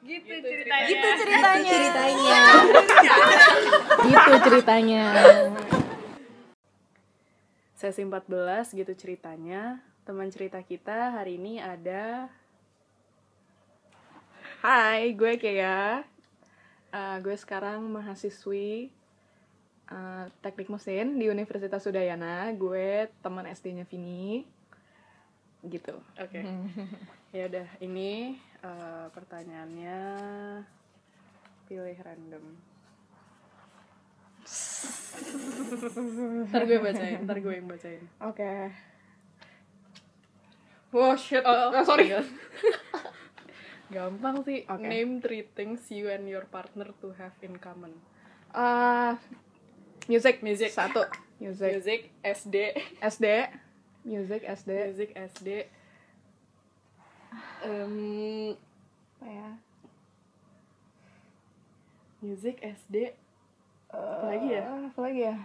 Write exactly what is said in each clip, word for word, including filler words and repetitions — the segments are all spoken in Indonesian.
Gitu ceritanya. Gitu ceritanya. ceritanya. Gitu ceritanya. Sesi empat belas gitu ceritanya. Teman cerita kita hari ini ada. Hai, gue Kea. Uh, gue sekarang mahasiswi uh, teknik mesin di Universitas Udayana. Gue teman S D-nya Vini. Gitu. Oke. Okay. Ya udah, ini uh, pertanyaannya pilih random. Ntar gue bacain, ntar gue yang bacain. Oke. Okay. Oh shit, oh, oh sorry. Gampang sih. Okay. Name three things you and your partner to have in common. Uh, music. Music. Satu. Music. Music. S D. S D. Music. S D. Music. S D. Um, apa ya? Music. S D. Uh, apa lagi ya? Apa lagi ya?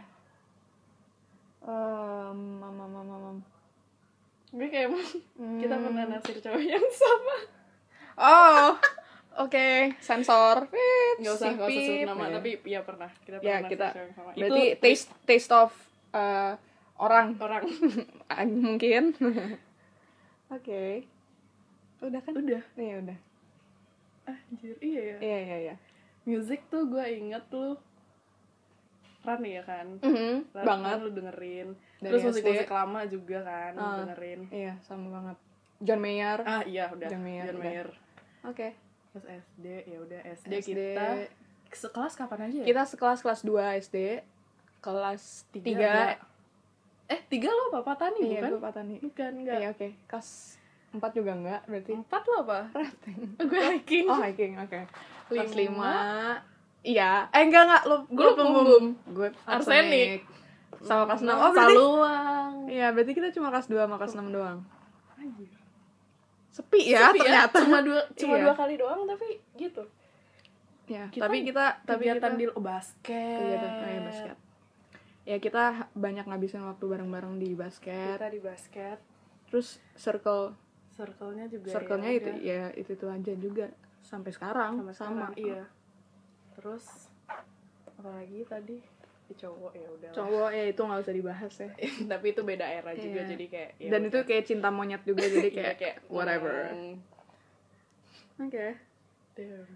Um, mam, mam, mam, mam. Gue kayak hmm. kita pernah naksir cowok yang sama. Oh, oke, okay. Sensor. Nggak usah, nggak usah sebut nama, ya. Tapi ya pernah. Kita ya, pernah kita, naksir cowok yang sama. Berarti itu taste taste of uh, orang. Orang. Mungkin. Oke. Okay. Udah kan? Udah. Iya udah. Ah, anjir, iya ya. Iya iya iya. Music tuh gue inget lu Ran ya kan? Mm-hmm. Ran, banget. Ran lu dengerin. Dari Terus S D. musik-musik lama juga kan, uh, lu dengerin. Iya, sama banget. John Mayer. Ah iya udah. John Mayer. John Mayer. Oke. Okay. Terus S D, ya udah S D, S D kita sekelas kapan aja ya? Kita sekelas kelas dua S D. Kelas tiga. Eh, tiga lo apa? Patani iya, bukan? Iya, Patani. Bukan, enggak. Iya, oke. Okay. Kelas empat juga enggak, berarti. empat lo apa? Rafting. Gue hiking. Oh, hiking, oke. Okay. Kelas lima. Iya. Eh, enggak enggak, lo gue pembum. Gue arsenik. Sama kelas enam. Oh, Saluang. Iya, berarti kita cuma kelas dua sama kelas enam doang. Anjir. Sepi ya Sepi ternyata. Ya? Cuma dua cuma iya. dua kali doang tapi gitu. Ya, kita tapi kita tapi kegiatan kita di oh, basket. Kegiatan oh, ya, basket. Ya kita banyak ngabisin waktu bareng-bareng di basket. Kita di basket. Terus circle circle-nya juga. Circle-nya ya, itu udah. ya itu itu aja juga sampai sekarang sampai sama. Sekarang, iya. Terus apalagi tadi di cowok ya udah. Cowok ya itu nggak usah dibahas ya. Tapi itu beda era juga iya. jadi kayak. Ya dan udah. itu kayak cinta monyet juga jadi kayak, iya, kayak whatever. Mm. Oke. Okay. Damn.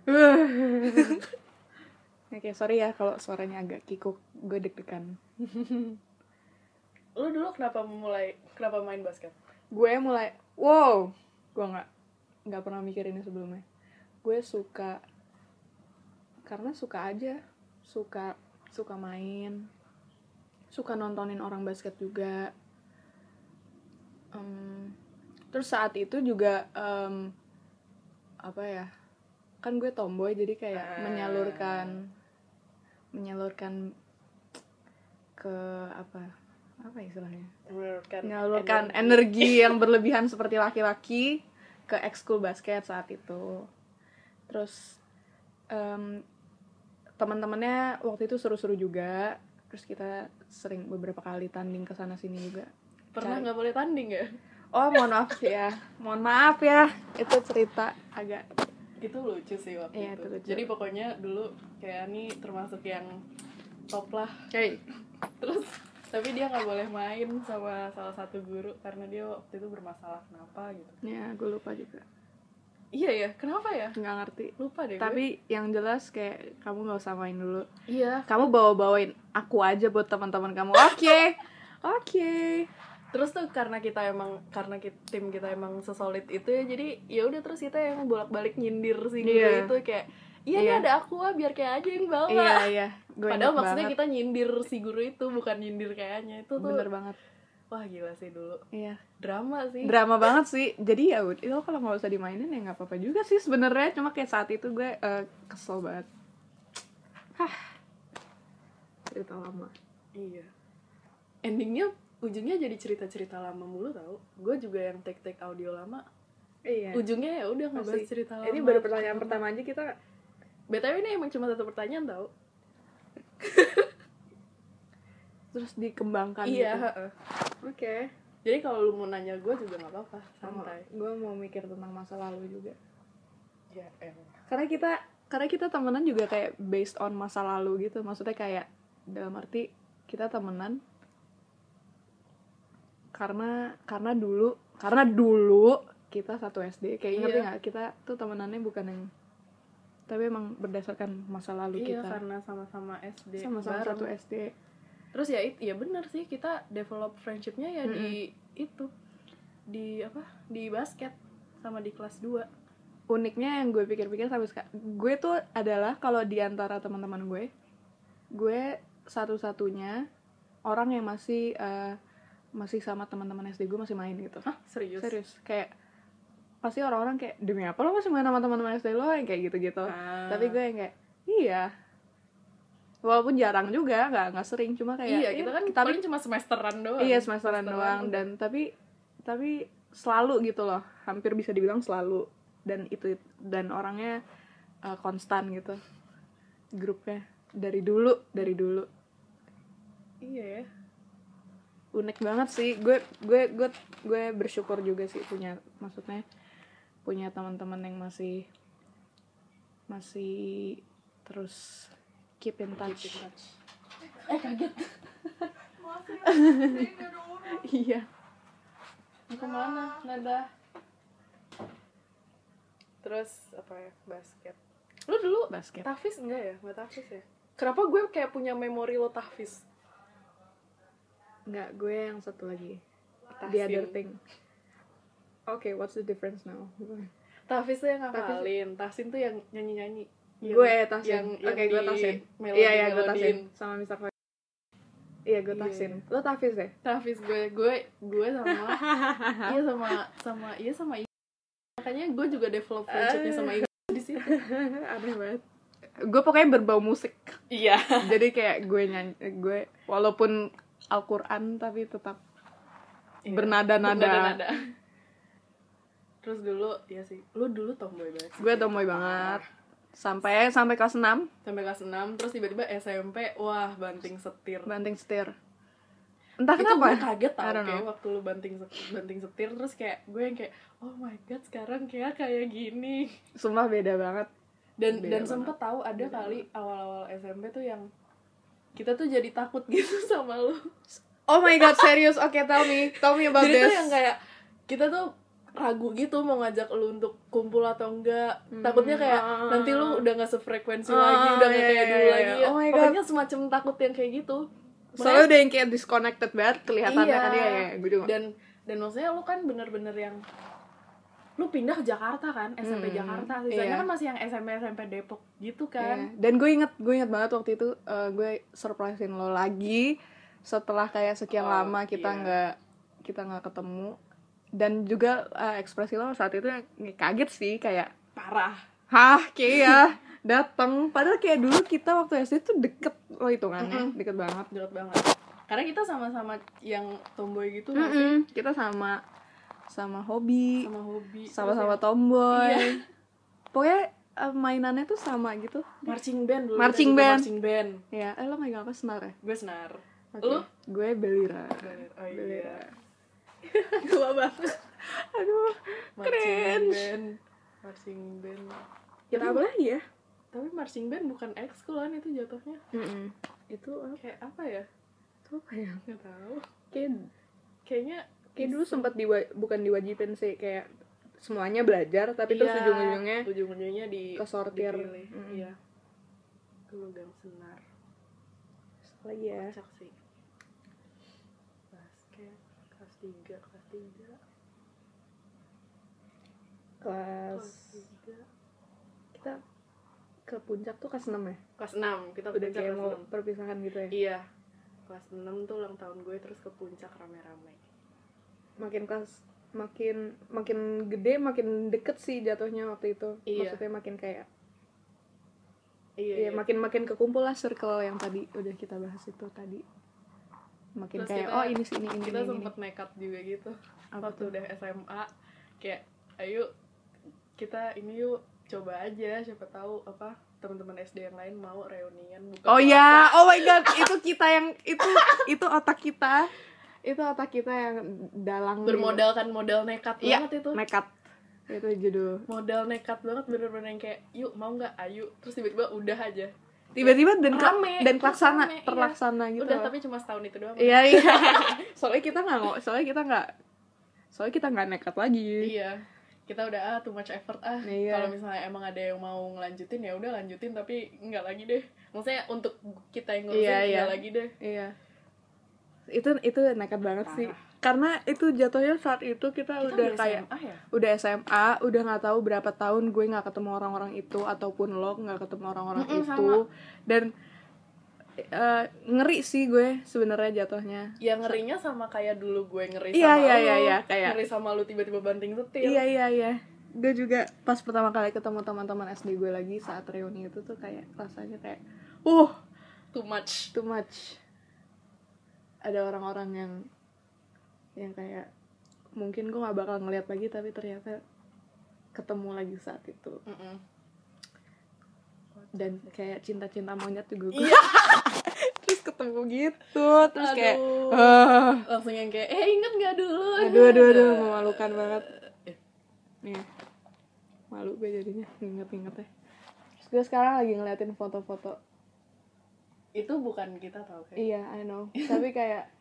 Oke, okay, sorry ya kalau suaranya agak kikuk, gue deg-degan. Lu dulu kenapa mulai kenapa main basket? Gue mulai, wow, gue nggak nggak pernah mikir ini sebelumnya. Gue suka karena suka aja, suka suka main, suka nontonin orang basket juga. Um, terus saat itu juga um, apa ya? Kan gue tomboy jadi kayak uh. menyalurkan menyalurkan ke apa apa istilahnya menyalurkan, menyalurkan energi. energi yang berlebihan seperti laki-laki ke ekskul basket saat itu. Terus um, teman-temannya waktu itu seru-seru juga. Terus kita sering beberapa kali tanding ke sana sini juga. Pernah nggak boleh tanding ya? Oh mohon maaf ya mohon maaf ya itu cerita agak itu lucu sih waktu iya, itu. itu lucu. Jadi pokoknya dulu kayak nih termasuk yang top lah. Hey. Terus tapi dia nggak boleh main sama salah satu guru karena dia waktu itu bermasalah kenapa gitu. Ya gue lupa juga. Iya ya, kenapa ya? Nggak ngerti. Lupa deh. Tapi gue. Yang jelas kayak kamu nggak usah main dulu. Iya. Kamu bawa-bawain aku aja buat teman-teman kamu. Oke, okay. oke. Okay. Terus tuh karena kita emang karena kita, tim kita emang sesolid itu ya jadi ya udah terus kita yang bolak-balik nyindir sih gitu yeah. itu kayak iya yeah. nih ada aku ah biar kayak aja yang bawa. Iya yeah, iya. Yeah. Padahal maksudnya banget. Kita nyindir si guru itu bukan nyindir kayaknya itu tuh. Bener banget. Wah gila sih dulu. Iya. Drama sih. Drama banget sih. Jadi ya udah itu kalau nggak usah dimainin ya nggak apa-apa juga sih sebenarnya. Cuma kayak saat itu gue uh, kesel banget. Hah. Cerita lama. Iya. Endingnya ujungnya jadi cerita-cerita lama mulu tau. Gue juga yang take-take audio lama. Iya. Ujungnya ya udah ngebahas cerita lama. Ini baru pertanyaan lama. Pertama aja kita. B T W ini emang cuma satu pertanyaan tau. Terus dikembangkan iya, gitu. Oke. Okay. Jadi kalau lu mau nanya gue juga nggak apa-apa, santai. Oh, gue mau mikir tentang masa lalu juga. Ya elah. Karena kita karena kita temenan juga kayak based on masa lalu gitu. Maksudnya kayak dalam arti kita temenan karena karena dulu karena dulu kita satu S D. Kayak ngerti Iya. nggak? Kita tuh temenannya bukan yang, tapi emang berdasarkan masa lalu Iya, kita. karena sama-sama S D Sama-sama bareng. satu S D. Terus ya it, ya benar sih, kita develop friendshipnya ya Mm-mm. di itu di apa di basket sama di kelas dua. Uniknya yang gue pikir-pikir sampai sekarang, gue tuh adalah kalau di antara teman-teman gue, gue satu-satunya orang yang masih uh, masih sama teman-teman S D gue masih main gitu. Hah, serius? Serius, kayak pasti orang-orang kayak demi apa lo masih main sama teman-teman S D lo, yang kayak gitu-gitu. Ah. Tapi gue yang kayak iya, walaupun jarang juga, nggak nggak sering, cuma kayak Iya, kita kan tapi paling cuma semesteran doang. iya semesteran doang, udah. dan tapi tapi selalu gitu loh, hampir bisa dibilang selalu, dan itu dan orangnya uh, konstan gitu grupnya dari dulu dari dulu Iya ya. unik banget sih. Gue gue gue gue bersyukur juga sih punya, maksudnya punya teman-teman yang masih masih terus keep in touch. Keep in touch. Eh kaget. Iya. Mau kemana? Nada. Terus apa ya? Basket. Lu dulu Basket. tahfiz enggak ya? Enggak tahfiz ya? Kenapa gue kayak punya memori lo tahfiz? Nggak, gue yang satu lagi. Tahsin. The other thing. Okay, what's the difference now? Tahfiz tuh yang Tahfiz- ngafalin, tahsin tuh yang nyanyi-nyanyi. Gue Tahsin. Yang, yang Oke, gue di Tahsin. melodi- Iya, iya, gue melodiin. Tahsin. Sama mister Fahim. Iya, gue Iya. Tahsin. Lo Tahfiz deh? Tahfiz gue, gue, gue sama, iya sama, sama, iya sama Ibu. Makanya gue juga develop friendshipnya sama Ibu di situ. Aneh banget. Gue pokoknya berbau musik. Iya. Jadi kayak gue nyanyi, gue walaupun Al-Quran tapi tetap Iya. bernada-nada. Bernada-nada. Terus dulu, ya sih, lu dulu tomboy banget sih. Gue tomboy banget. Sampai sampai kelas enam Sampai kelas enam, terus tiba-tiba S M P, wah banting setir. banting setir. Entah Itu kenapa. gue kaget tau I don't kayak know. waktu lu banting setir, banting setir, terus kayak gue yang kayak, oh my god, sekarang kayak kayak gini. Sumpah beda banget. Dan Beda dan sempet banget. tahu ada Beda kali awal-awal S M P tuh yang kita tuh jadi takut gitu sama lu. Oh my god, serius? Oke, tell me. Tell me about Jadi this. tuh yang kayak kita tuh ragu gitu mau ngajak lu untuk kumpul atau enggak. Hmm, Takutnya kayak ah. nanti lu udah gak sefrekuensi Ah, lagi, udah gak iya, kayak iya, dulu iya. lagi. Oh my God. Pokoknya semacam takut yang kayak gitu. Soalnya udah yang kayak disconnected banget kelihatannya Iya. kan ya, ya. Gue juga. Dan dan maksudnya lu kan bener-bener yang lu pindah ke Jakarta kan, S M P Hmm, Jakarta. Sisanya iya. kan masih yang S M P S M P Depok gitu Iya. kan. Dan gue inget, gue inget banget waktu itu uh, gue surprisein lo lagi setelah kayak sekian Oh, lama kita iya. nggak kita nggak ketemu. Dan juga uh, ekspresi lo saat itu yang kaget sih, kayak Parah. hah kayak ya datang. Padahal kayak dulu kita waktu S D tuh deket lo hitungannya, Mm-mm. deket banget. Deket banget. Karena kita sama-sama yang tomboy gitu nggak sih? Mm-mm. Kita sama sama hobi, Sama hobi. sama-sama Terus tomboy. Iya. Pokoknya uh, mainannya tuh sama gitu. yang marching band dulu. Marching kita juga band. Marching band. Ya, eh lo megang apa, senar ya? Gue senar. Oke. Lu? Gue belira. Oh iya. Belira. Tua banget. Aduh, Marching cringe. band. Marching band. Kita apa lagi ya? Tapi marching band bukan ekskul kan itu jatuhnya. Mm-mm. Itu apa? Kayak apa ya? Itu apa ya? Nggak tahu. Kayak, Kayaknya kayak dulu sempat diwa, bukan diwajibin sih, kayak semuanya belajar, tapi terus iya, ujung-ujungnya ujung-ujungnya di kesortir. dipilih. Mm. Iya. Gue megang senar. lagi ya. Kocak sih. Basket kelas tiga, kelas tiga. Kelas Kelas tiga. kita ke puncak tuh kelas enam ya? Kelas enam, kita Udah puncak kayak kelas mau enam. perpisahan gitu ya? Iya. Kelas enam tuh ulang tahun gue, terus ke puncak rame-rame. Makin kelas makin makin gede makin deket sih jatuhnya waktu itu. Iya. Maksudnya makin kayak Iya, Iya, makin makin kekumpul lah circle yang tadi udah kita bahas itu tadi. Makin Terus kayak kita- oh ini sih ini ini kita ini. sempet nekat juga gitu. Apa Waktu tuh? udah S M A, kayak ayo kita ini yuk coba aja, siapa tahu apa teman-teman S D yang lain mau reunian buka Oh puasa. ya, oh my god, itu kita yang itu itu otak kita. Itu otak kita yang dalang Bermodalkan modal nekat Iya, banget itu. nekat. Itu judul. Modal nekat banget, bener-bener yang kayak yuk mau nggak, ayo, terus tiba-tiba udah aja Tiba-tiba dan rame, dan terlaksana, rame, iya. terlaksana gitu. Udah, tapi cuma setahun itu doang. Iya iya. Soalnya kita nggak ngo- soalnya kita nggak soalnya kita nggak nekat lagi. Iya, kita udah ah too much effort ah. Iya. Kalau misalnya emang ada yang mau ngelanjutin ya udah lanjutin, tapi nggak lagi deh. Maksudnya untuk kita yang ngurusin Iya, nggak iya. lagi deh. Iya. Itu itu nekat banget Parah. sih. Karena itu jatuhnya saat itu kita, Kita udah udah kayak S M A ya? udah S M A, udah nggak tahu berapa tahun gue nggak ketemu orang-orang itu ataupun lo nggak ketemu orang-orang Mm-mm, itu. Dan eh, ngeri sih gue sebenarnya jatuhnya. Ya ngerinya sama kayak dulu gue ngeri Iya, sama iya, lu, iya, iya, kayak- ngeri sama lu tiba-tiba banting setir. Iya iya iya. Gue juga pas pertama kali ketemu teman-teman S D gue lagi saat reuni itu tuh kayak rasanya kayak uh Too much. too much. Ada orang-orang yang yang kayak mungkin gue nggak bakal ngeliat lagi, tapi ternyata ketemu lagi saat itu. Mm-mm. Dan kayak cinta-cinta monyet juga gue. Iya. Terus ketemu gitu, terus kayak Aduh. ah, Langsung yang kayak eh inget nggak dulu? aduh aduh aduh memalukan banget. Nih malu gue jadinya inget-ingetnya. Terus gue sekarang lagi ngeliatin foto-foto. Itu bukan kita tau kayak Iya, I know. Tapi kayak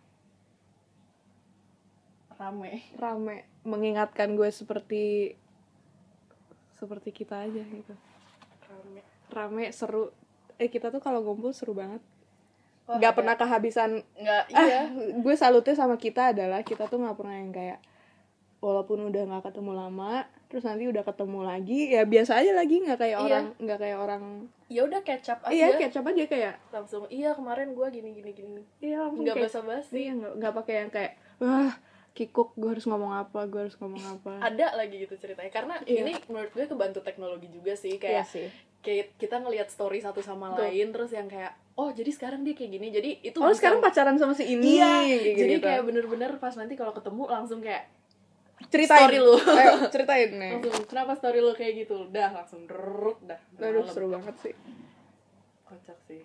rame. rame, mengingatkan gue seperti seperti kita aja gitu. Rame. Rame, seru. Eh kita tuh kalau ngumpul seru banget. Wah, Gak ada- pernah kehabisan. nggak Ah, iya. gue salutnya sama kita adalah kita tuh nggak pernah yang kayak walaupun udah nggak ketemu lama, terus nanti udah ketemu lagi, ya biasa aja lagi, nggak kayak Iya. orang, nggak kayak orang. Ya udah kecap aja. Iya, kecap aja kayak. Langsung iya kemarin gue gini gini gini. Iya langsung Nggak kayak. basa-basi. Iya nggak nggak pakai yang kayak wah kikuk gue harus ngomong apa, gue harus ngomong apa. Ada lagi gitu ceritanya karena Iya. ini menurut gue kebantu teknologi juga sih, Iya kayak sih. kayak kita ngelihat story satu sama Betul. lain, terus yang kayak oh jadi sekarang dia kayak gini, jadi itu Oh bisa- sekarang pacaran sama si ini. iya, kayak jadi gitu. kayak bener-bener pas nanti kalau ketemu langsung kayak Ceritain story lu. Ayo ceritain nih. langsung kenapa story lu kayak gitu, dah langsung derut dah. Aduh Malam. seru banget sih. Kocak sih.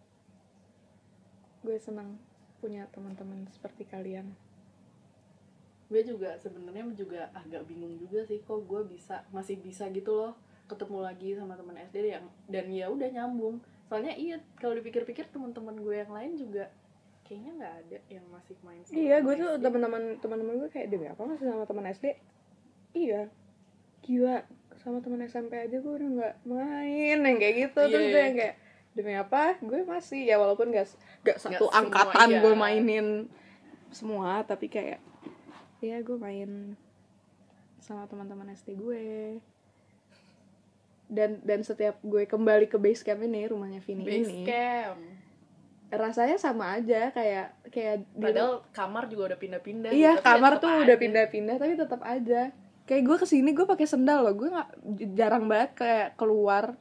Gue senang punya teman-teman seperti kalian. Gue juga sebenarnya juga agak bingung juga sih kok gue bisa masih bisa gitu loh ketemu lagi sama teman S D yang dan ya udah nyambung. Soalnya iya kalau dipikir-pikir teman-teman gue yang lain juga kayaknya nggak ada yang masih main sama Iya, teman gue tuh S D. teman-teman teman-teman gue kayak demi apa masih sama teman S D? Iya, gila sama teman S M P aja gue udah nggak main yang kayak gitu. Iya, Terus gue iya. yang kayak demi apa? Gue masih ya walaupun gak gak satu semua, angkatan iya. gue mainin semua, tapi kayak ya gue main sama teman-teman S D gue. Dan dan setiap gue kembali ke base camp ini, rumahnya Vini Base ini, camp. rasanya sama aja kayak kayak di Padahal kamar juga udah pindah-pindah. iya, tapi ya kamar tetep tuh aja. udah pindah-pindah tapi tetap aja. Kayak gue kesini gue pakai sendal loh, gue nggak jarang banget kayak keluar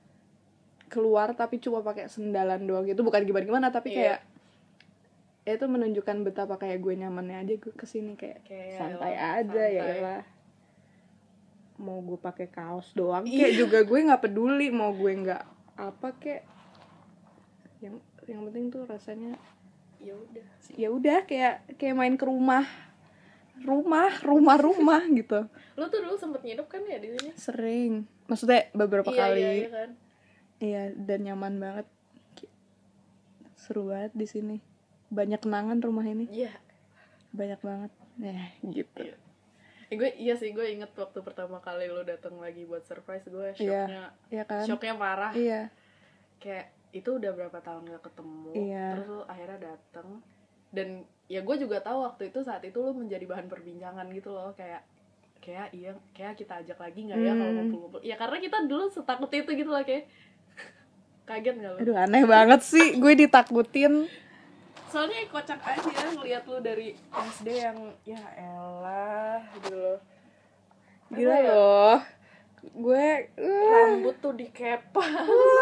keluar tapi cuma pakai sendalan doang gitu, bukan gimana gimana tapi Iya. kayak ya itu menunjukkan betapa kayak gue nyamannya aja gue kesini kayak, Kayak santai elah, aja ya santai. lah. Mau gue pakai kaos doang Iya. kayak juga gue nggak peduli, mau gue nggak apa kayak yang yang penting tuh rasanya Ya udah. ya udah kayak kayak main ke rumah rumah rumah rumah gitu. Lu tuh dulu sempet nginep kan ya di sini? Sering, maksudnya beberapa Iya, kali. iya, iya kan. Iya, dan nyaman banget, seru banget di sini, banyak kenangan rumah ini, Iya. banyak banget ya gitu. Iya. Eh, gue iya sih, gue inget waktu pertama kali lo datang lagi buat surprise gue, shocknya Iya kan, shocknya parah. iya Kayak itu udah berapa tahun gak ketemu, Iya. terus lo akhirnya datang. Dan ya gue juga tahu waktu itu saat itu lo menjadi bahan perbincangan gitu loh, kayak kayak iya kayak kita ajak lagi nggak ya Hmm. kalau ngumpul-ngumpul. Ya karena kita dulu setakut itu gitu lah, kayak kaget nggak lo? aduh aneh banget sih gue ditakutin. Soalnya kocak aja ngeliat lu dari S D yang ya elah gitu loh. Gila Apa ya? loh, gue uh, Rambut tuh dikepang.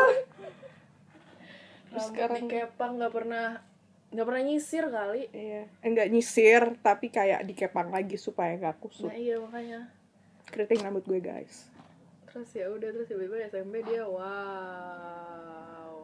Terus Rambut sekarang- dikepang, nggak pernah nggak pernah nyisir kali. iya enggak nyisir tapi kayak dikepang lagi supaya nggak kusut. Nah iya makanya. Keriting rambut gue guys. Terus ya udah, terus tiba-tiba S M P dia wow.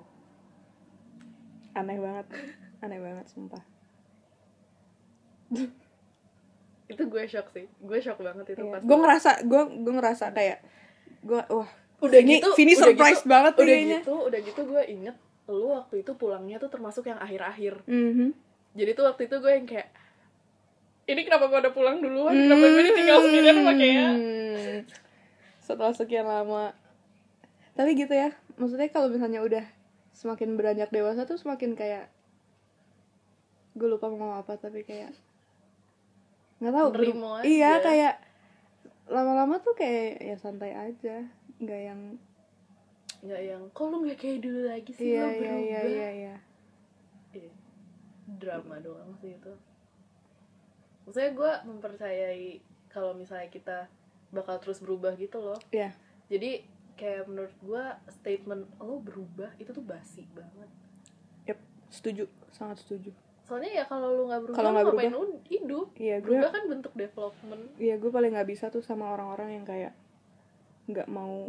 Aneh banget, aneh banget sumpah. Itu itu gue shock sih, gue shock banget itu Iya. pas Gue ngerasa gue gue ngerasa kayak gue wah udah Vini, gitu Vini udah surprise gitu, banget udah kayaknya. gitu udah gitu gue inget lu waktu itu pulangnya tuh termasuk yang akhir-akhir. Mhm. Jadi tuh waktu itu gue yang kayak ini kenapa gue udah pulang duluan, kenapa gue ditinggal sendirian sama kayak Hmm. Setelah sekian lama. Tapi gitu ya, maksudnya kalau misalnya udah semakin beranjak dewasa tuh semakin kayak gue lupa mau apa tapi kayak nggak tahu. Nerimo ber- aja. Iya kayak lama-lama tuh kayak ya santai aja, nggak yang nggak yang kok lu nggak kayak dulu lagi sih, iya lu iya berubah. iya iya iya. Iya. Drama doang sih itu. Maksudnya gue mempercayai kalau misalnya kita bakal terus berubah gitu loh. Iya. Jadi kayak menurut gue statement lo berubah itu tuh basi banget. Yep, setuju, sangat setuju. Soalnya ya kalau lu nggak berubah, Kalau nggak lu ngapain berubah, lu hidup? Iya, gue Berubah kan bentuk development. Iya, gue paling nggak bisa tuh sama orang-orang yang kayak nggak mau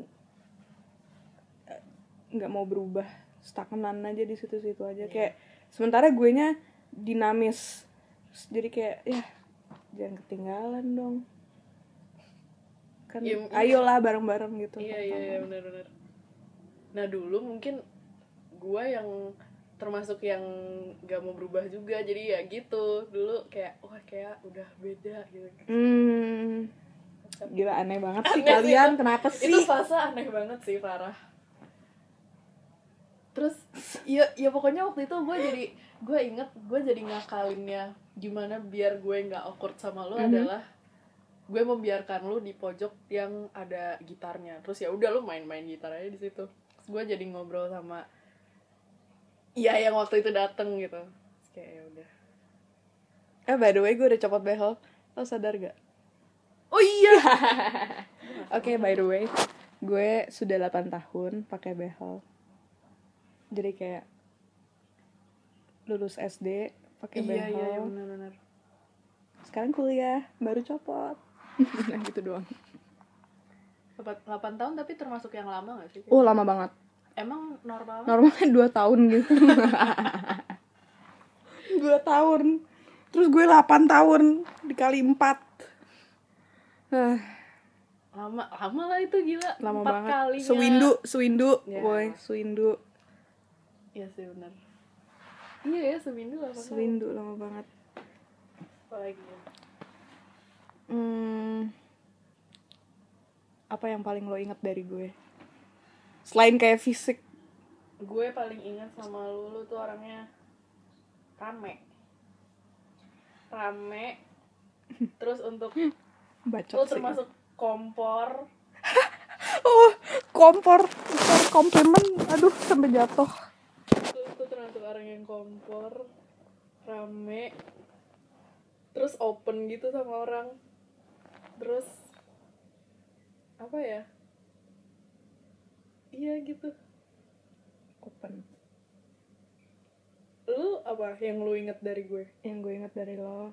nggak mau berubah, stagnan aja di situ-situ aja. Iya. Kayak sementara gue nya dinamis, jadi kayak ya jangan ketinggalan dong. Kan Iya, ayolah bareng-bareng gitu. Iya iya iya benar-benar. Nah dulu mungkin gue yang termasuk yang gak mau berubah juga, jadi ya gitu dulu kayak wah kayak udah beda gitu. Hmm, gila aneh banget sih Aneh kalian, sih, kenapa sih? itu fase aneh banget sih, parah. Terus ya ya pokoknya waktu itu gue jadi gue inget gue jadi ngakalinnya gimana biar gue nggak awkward sama lo. Mm-hmm. Adalah gue membiarkan lo di pojok yang ada gitarnya, terus ya udah lo main-main gitar aja di situ. Terus gue jadi ngobrol sama iya yang waktu itu dateng gitu. Terus kayak ya udah. Eh by the way gue udah copot behel, lo sadar gak? Oh iya. Oke okay, by the way gue sudah delapan tahun pakai behel. Jadi kayak lulus S D pakai behel. Iya iya benar-benar. Sekarang kuliah baru copot. Nah gitu doang. delapan tahun tapi termasuk yang lama gak sih? Oh lama banget. Emang normal? Normalnya dua tahun gitu. dua tahun. Terus gue delapan tahun dikali empat. Uh, lama lama lah itu, gila. Lama empat banget. Kalinya. Sewindu, sewindu, ya. Boy, sewindu. Iya sih benar. Iya ya, sewindu lama banget. Sewindu lama banget. Apa lagi ya? Hmm, apa yang paling lo ingat dari gue? Selain kayak fisik. Gue paling ingat sama lu, lu tuh orangnya rame. Rame. Terus untuk Bacot lu sih. termasuk kompor. Oh, kompor, kompor komplimen. Aduh, sampai jatuh. Lu tuh termasuk orang yang kompor, rame. Terus open gitu sama orang. Terus apa ya? Iya gitu. Open. Lu apa yang lu inget dari gue? Yang gue inget dari lo,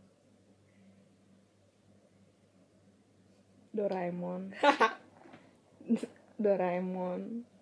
Doraemon. Doraemon.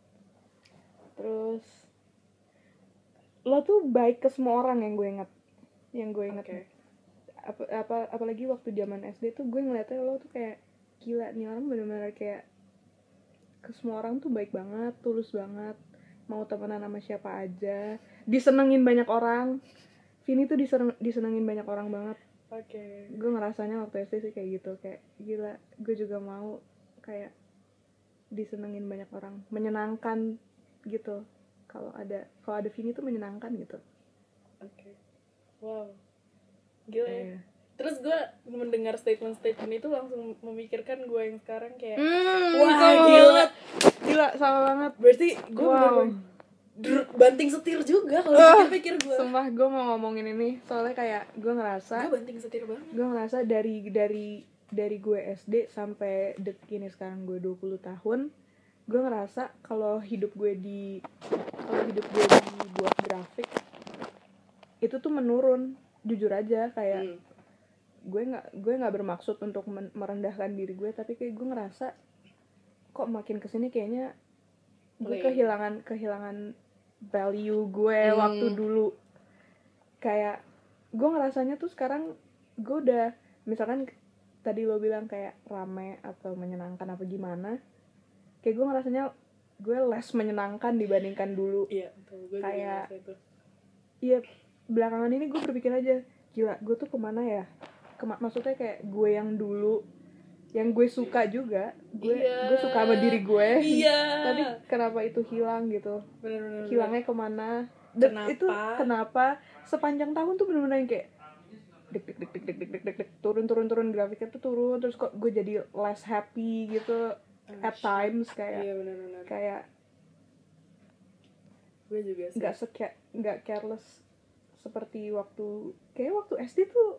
Terus lo tuh baik ke semua orang yang gue inget. Yang gue inget. Okay. Apa, apa apalagi waktu zaman S D tuh gue ngeliatnya lo tuh kayak gila nih orang benar-benar kayak ke semua orang tuh baik banget, tulus banget, mau temenan sama siapa aja, disenengin banyak orang. Vini tuh diseneng, disenengin banyak orang banget. Oke. Okay. Gue ngerasanya waktu S D sih kayak gitu, kayak gila, gue juga mau kayak disenengin banyak orang, menyenangkan gitu. Kalau ada kalau ada Vini tuh menyenangkan gitu. Oke. Okay. Wow. Gila ya. Eh. Terus gue mendengar statement-statement itu langsung memikirkan gue yang sekarang kayak Hmm, wah sama gila banget. Gila sama banget. Berarti gue Wow. bener-bener dr- banting setir juga kalau Uh, pikir-pikir gue. Sumpah gue mau ngomongin ini soalnya kayak gue ngerasa Gue banting setir banget. gue ngerasa dari dari dari gue S D sampai detik ini sekarang gue dua puluh tahun, gue ngerasa kalau hidup gue di kalau hidup gue dibuat grafik itu tuh menurun, jujur aja kayak Hmm. gue nggak gue nggak bermaksud untuk men- merendahkan diri gue, tapi kayak gue ngerasa kok makin kesini kayaknya gue Plain. kehilangan kehilangan value gue Hmm. waktu dulu. Kayak gue ngerasanya tuh sekarang gue udah misalkan tadi lo bilang kayak rame atau menyenangkan apa gimana, kayak gue ngerasanya gue less menyenangkan dibandingkan dulu. Iya, betul. Gue Kayak- juga ngerasa itu. Iya, belakangan ini gue berpikir aja, gila gue tuh kemana ya? Kema- maksudnya kayak gue yang dulu, yang gue suka juga, gue Iya. gue suka sama diri gue. Iya. Tapi kenapa itu hilang gitu? Bener-bener. Hilangnya kemana? Dan Kenapa? itu kenapa sepanjang tahun tuh bener-bener yang kayak dek dek dek dek dek dek dek dek dek turun turun turun grafiknya tuh turun, terus kok gue jadi less happy gitu at times, kayak Iya benar-benar. kayak Gue juga sih. nggak seka nggak careless seperti waktu kayak waktu S D tuh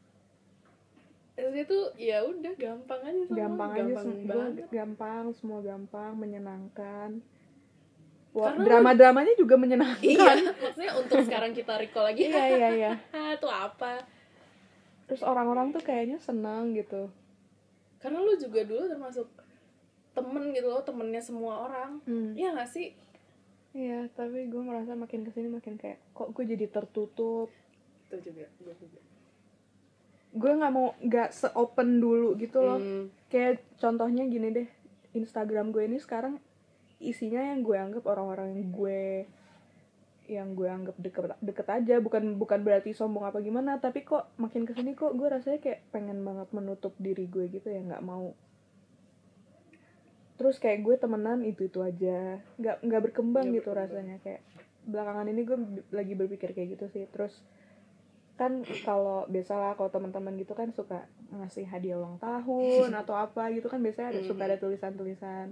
S D tuh ya udah gampang aja semua. gampang aja gampang semua banget. gampang semua gampang menyenangkan. Wah, Karena drama-dramanya juga menyenangkan. Iya, maksudnya untuk sekarang kita recall lagi. iya iya iya. Ah, tuh apa? Terus orang-orang tuh kayaknya senang gitu. Karena lu juga dulu termasuk temen gitu loh, temennya semua orang. Hmm. Iya gak sih? Iya, tapi gue merasa makin kesini makin kayak kok gue jadi tertutup. Itu juga, gue juga. Gue nggak mau nggak se-open dulu gitu loh. Hmm. Kayak contohnya gini deh, Instagram gue ini sekarang isinya yang gue anggap orang-orang yang gue yang gue anggap deket deket aja, bukan bukan berarti sombong apa gimana, tapi kok makin kesini kok gue rasanya kayak pengen banget menutup diri gue gitu ya, nggak mau. Terus kayak gue temenan itu itu aja, nggak nggak berkembang Nggak gitu berkembang. rasanya. Kayak belakangan ini gue b- lagi berpikir kayak gitu sih. Terus kan kalau biasalah kalau teman-teman gitu kan suka ngasih hadiah ulang tahun atau apa gitu kan, biasanya ada suka ada tulisan-tulisan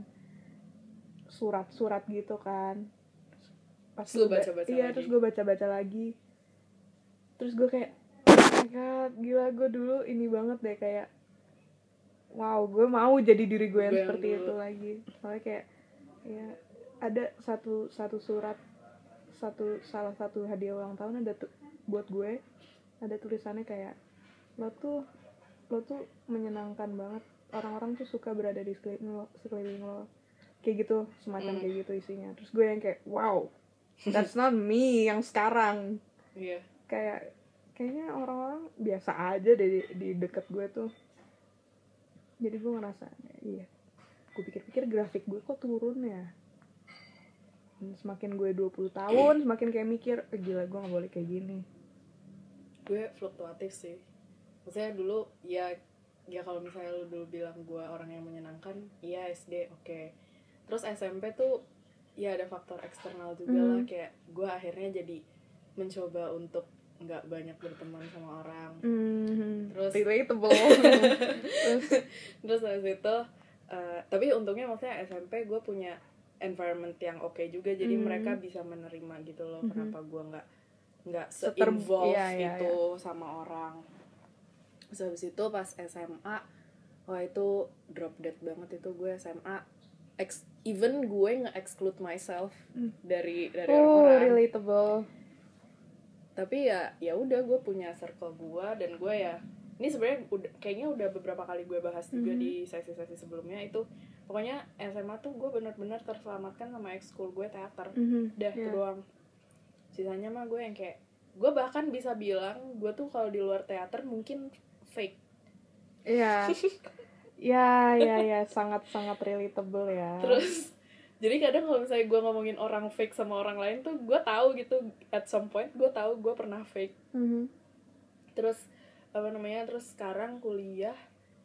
surat-surat gitu kan. Pas Terus lu gue ba- baca-baca iya, lagi. terus gue baca-baca lagi. Terus gue kayak oh my god, gila gue dulu ini banget deh, kayak wow, gue mau jadi diri gue yang Gue yang seperti dulu. itu lagi. Soalnya kayak ya ada satu satu surat, satu salah satu hadiah ulang tahun ada tu- buat gue, ada tulisannya kayak lo tuh lo tuh menyenangkan banget, orang-orang tuh suka berada di sekeliling lo, sekeliling lo. Kayak gitu, semacam Mm. kayak gitu isinya. Terus gue yang kayak wow, that's not me yang sekarang. Iya. Kayak kayaknya orang-orang biasa aja deh di, di deket gue tuh. Jadi gue ngerasa iya, gue pikir-pikir grafik gue kok turun ya. Dan semakin gue dua puluh tahun semakin kayak mikir eh, gila gue gak boleh kayak gini. Gue fluktuatif sih. Maksudnya dulu ya ya kalau misalnya lu dulu bilang gue orang yang menyenangkan, iya S D oke. Okay. Terus S M P tuh ya ada faktor eksternal juga Mhm. lah, kayak gue akhirnya jadi mencoba untuk nggak banyak berteman sama orang. Hmm, Terus- relatable. Terus Terus habis itu uh, tapi untungnya maksudnya S M P gue punya environment yang oke juga, jadi Mhm. mereka bisa menerima gitu loh. Mhm. Kenapa gue nggak nggak Seter- se-involve iya, iya, itu sama orang. Terus habis itu pas S M A, wah itu drop dead banget itu gue S M A. Ex- even gue nge-exclude myself Hmm. dari dari oh orang-orang. relatable. Tapi ya ya udah gue punya circle gue, dan gue ya ini sebenarnya udah kayaknya udah beberapa kali gue bahas juga Mhm. di sesi-sesi sebelumnya itu. Pokoknya S M A tuh gue benar-benar terselamatkan sama ekskul gue teater. Mhm, Udah itu iya. doang. Sisanya mah gue yang kayak gue bahkan bisa bilang gue tuh kalau di luar teater mungkin fake. Iya. Ya, ya, ya, sangat-sangat relatable ya. Terus jadi kadang kalau misalnya gue ngomongin orang fake sama orang lain tuh gue tahu gitu, at some point gue tahu gue pernah fake. Mhm. Terus apa namanya, terus sekarang kuliah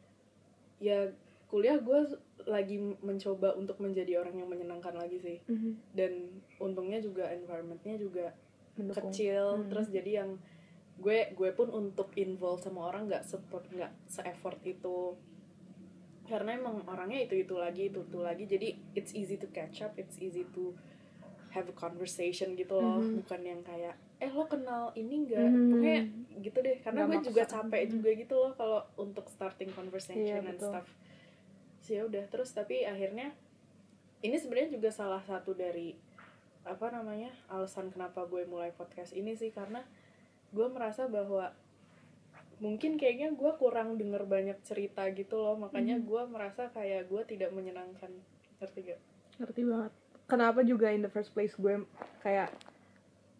ya kuliah gue lagi mencoba untuk menjadi orang yang menyenangkan lagi sih. Mhm. Dan untungnya juga environmentnya juga Mendukung. kecil. Hmm. Terus jadi yang gue gue pun untuk involve sama orang nggak support nggak se-effort itu, karena emang orangnya itu itu lagi itu itu lagi, jadi it's easy to catch up, it's easy to have a conversation gitu loh. Mhm. Bukan yang kayak eh lo kenal ini nggak, Mhm. pokoknya gitu deh, karena Nggak gue juga maksa. capek Mhm. juga gitu loh kalau untuk starting conversation Iya, and betul. stuff. So, ya udah, terus tapi akhirnya ini sebenarnya juga salah satu dari apa namanya alasan kenapa gue mulai podcast ini sih, karena gue merasa bahwa mungkin kayaknya gue kurang denger banyak cerita gitu loh, makanya Mhm. gue merasa kayak gue tidak menyenangkan, ngerti gak? Ngerti banget. Kenapa juga in the first place gue kayak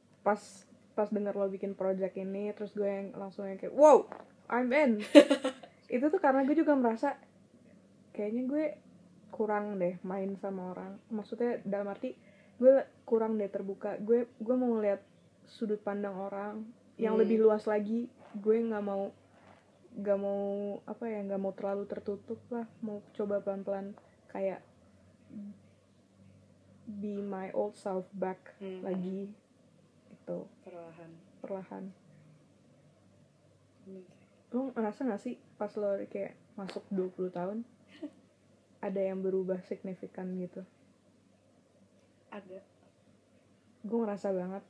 pas pas denger lo bikin project ini, terus gue yang langsung yang kayak wow, I'm in. itu tuh karena gue juga merasa kayaknya gue kurang deh main sama orang, maksudnya dalam arti gue kurang deh terbuka, gue gue mau ngeliat sudut pandang orang yang Hmm. lebih luas lagi. Gue nggak mau nggak mau apa ya nggak mau terlalu tertutup lah, mau coba pelan-pelan kayak be my old self back Hmm. lagi itu Perlahan. perlahan. Bener sih. Lo ngerasa gak sih pas lo kayak masuk dua puluh tahun ada yang berubah signifikan gitu? Ada. Gue ngerasa banget,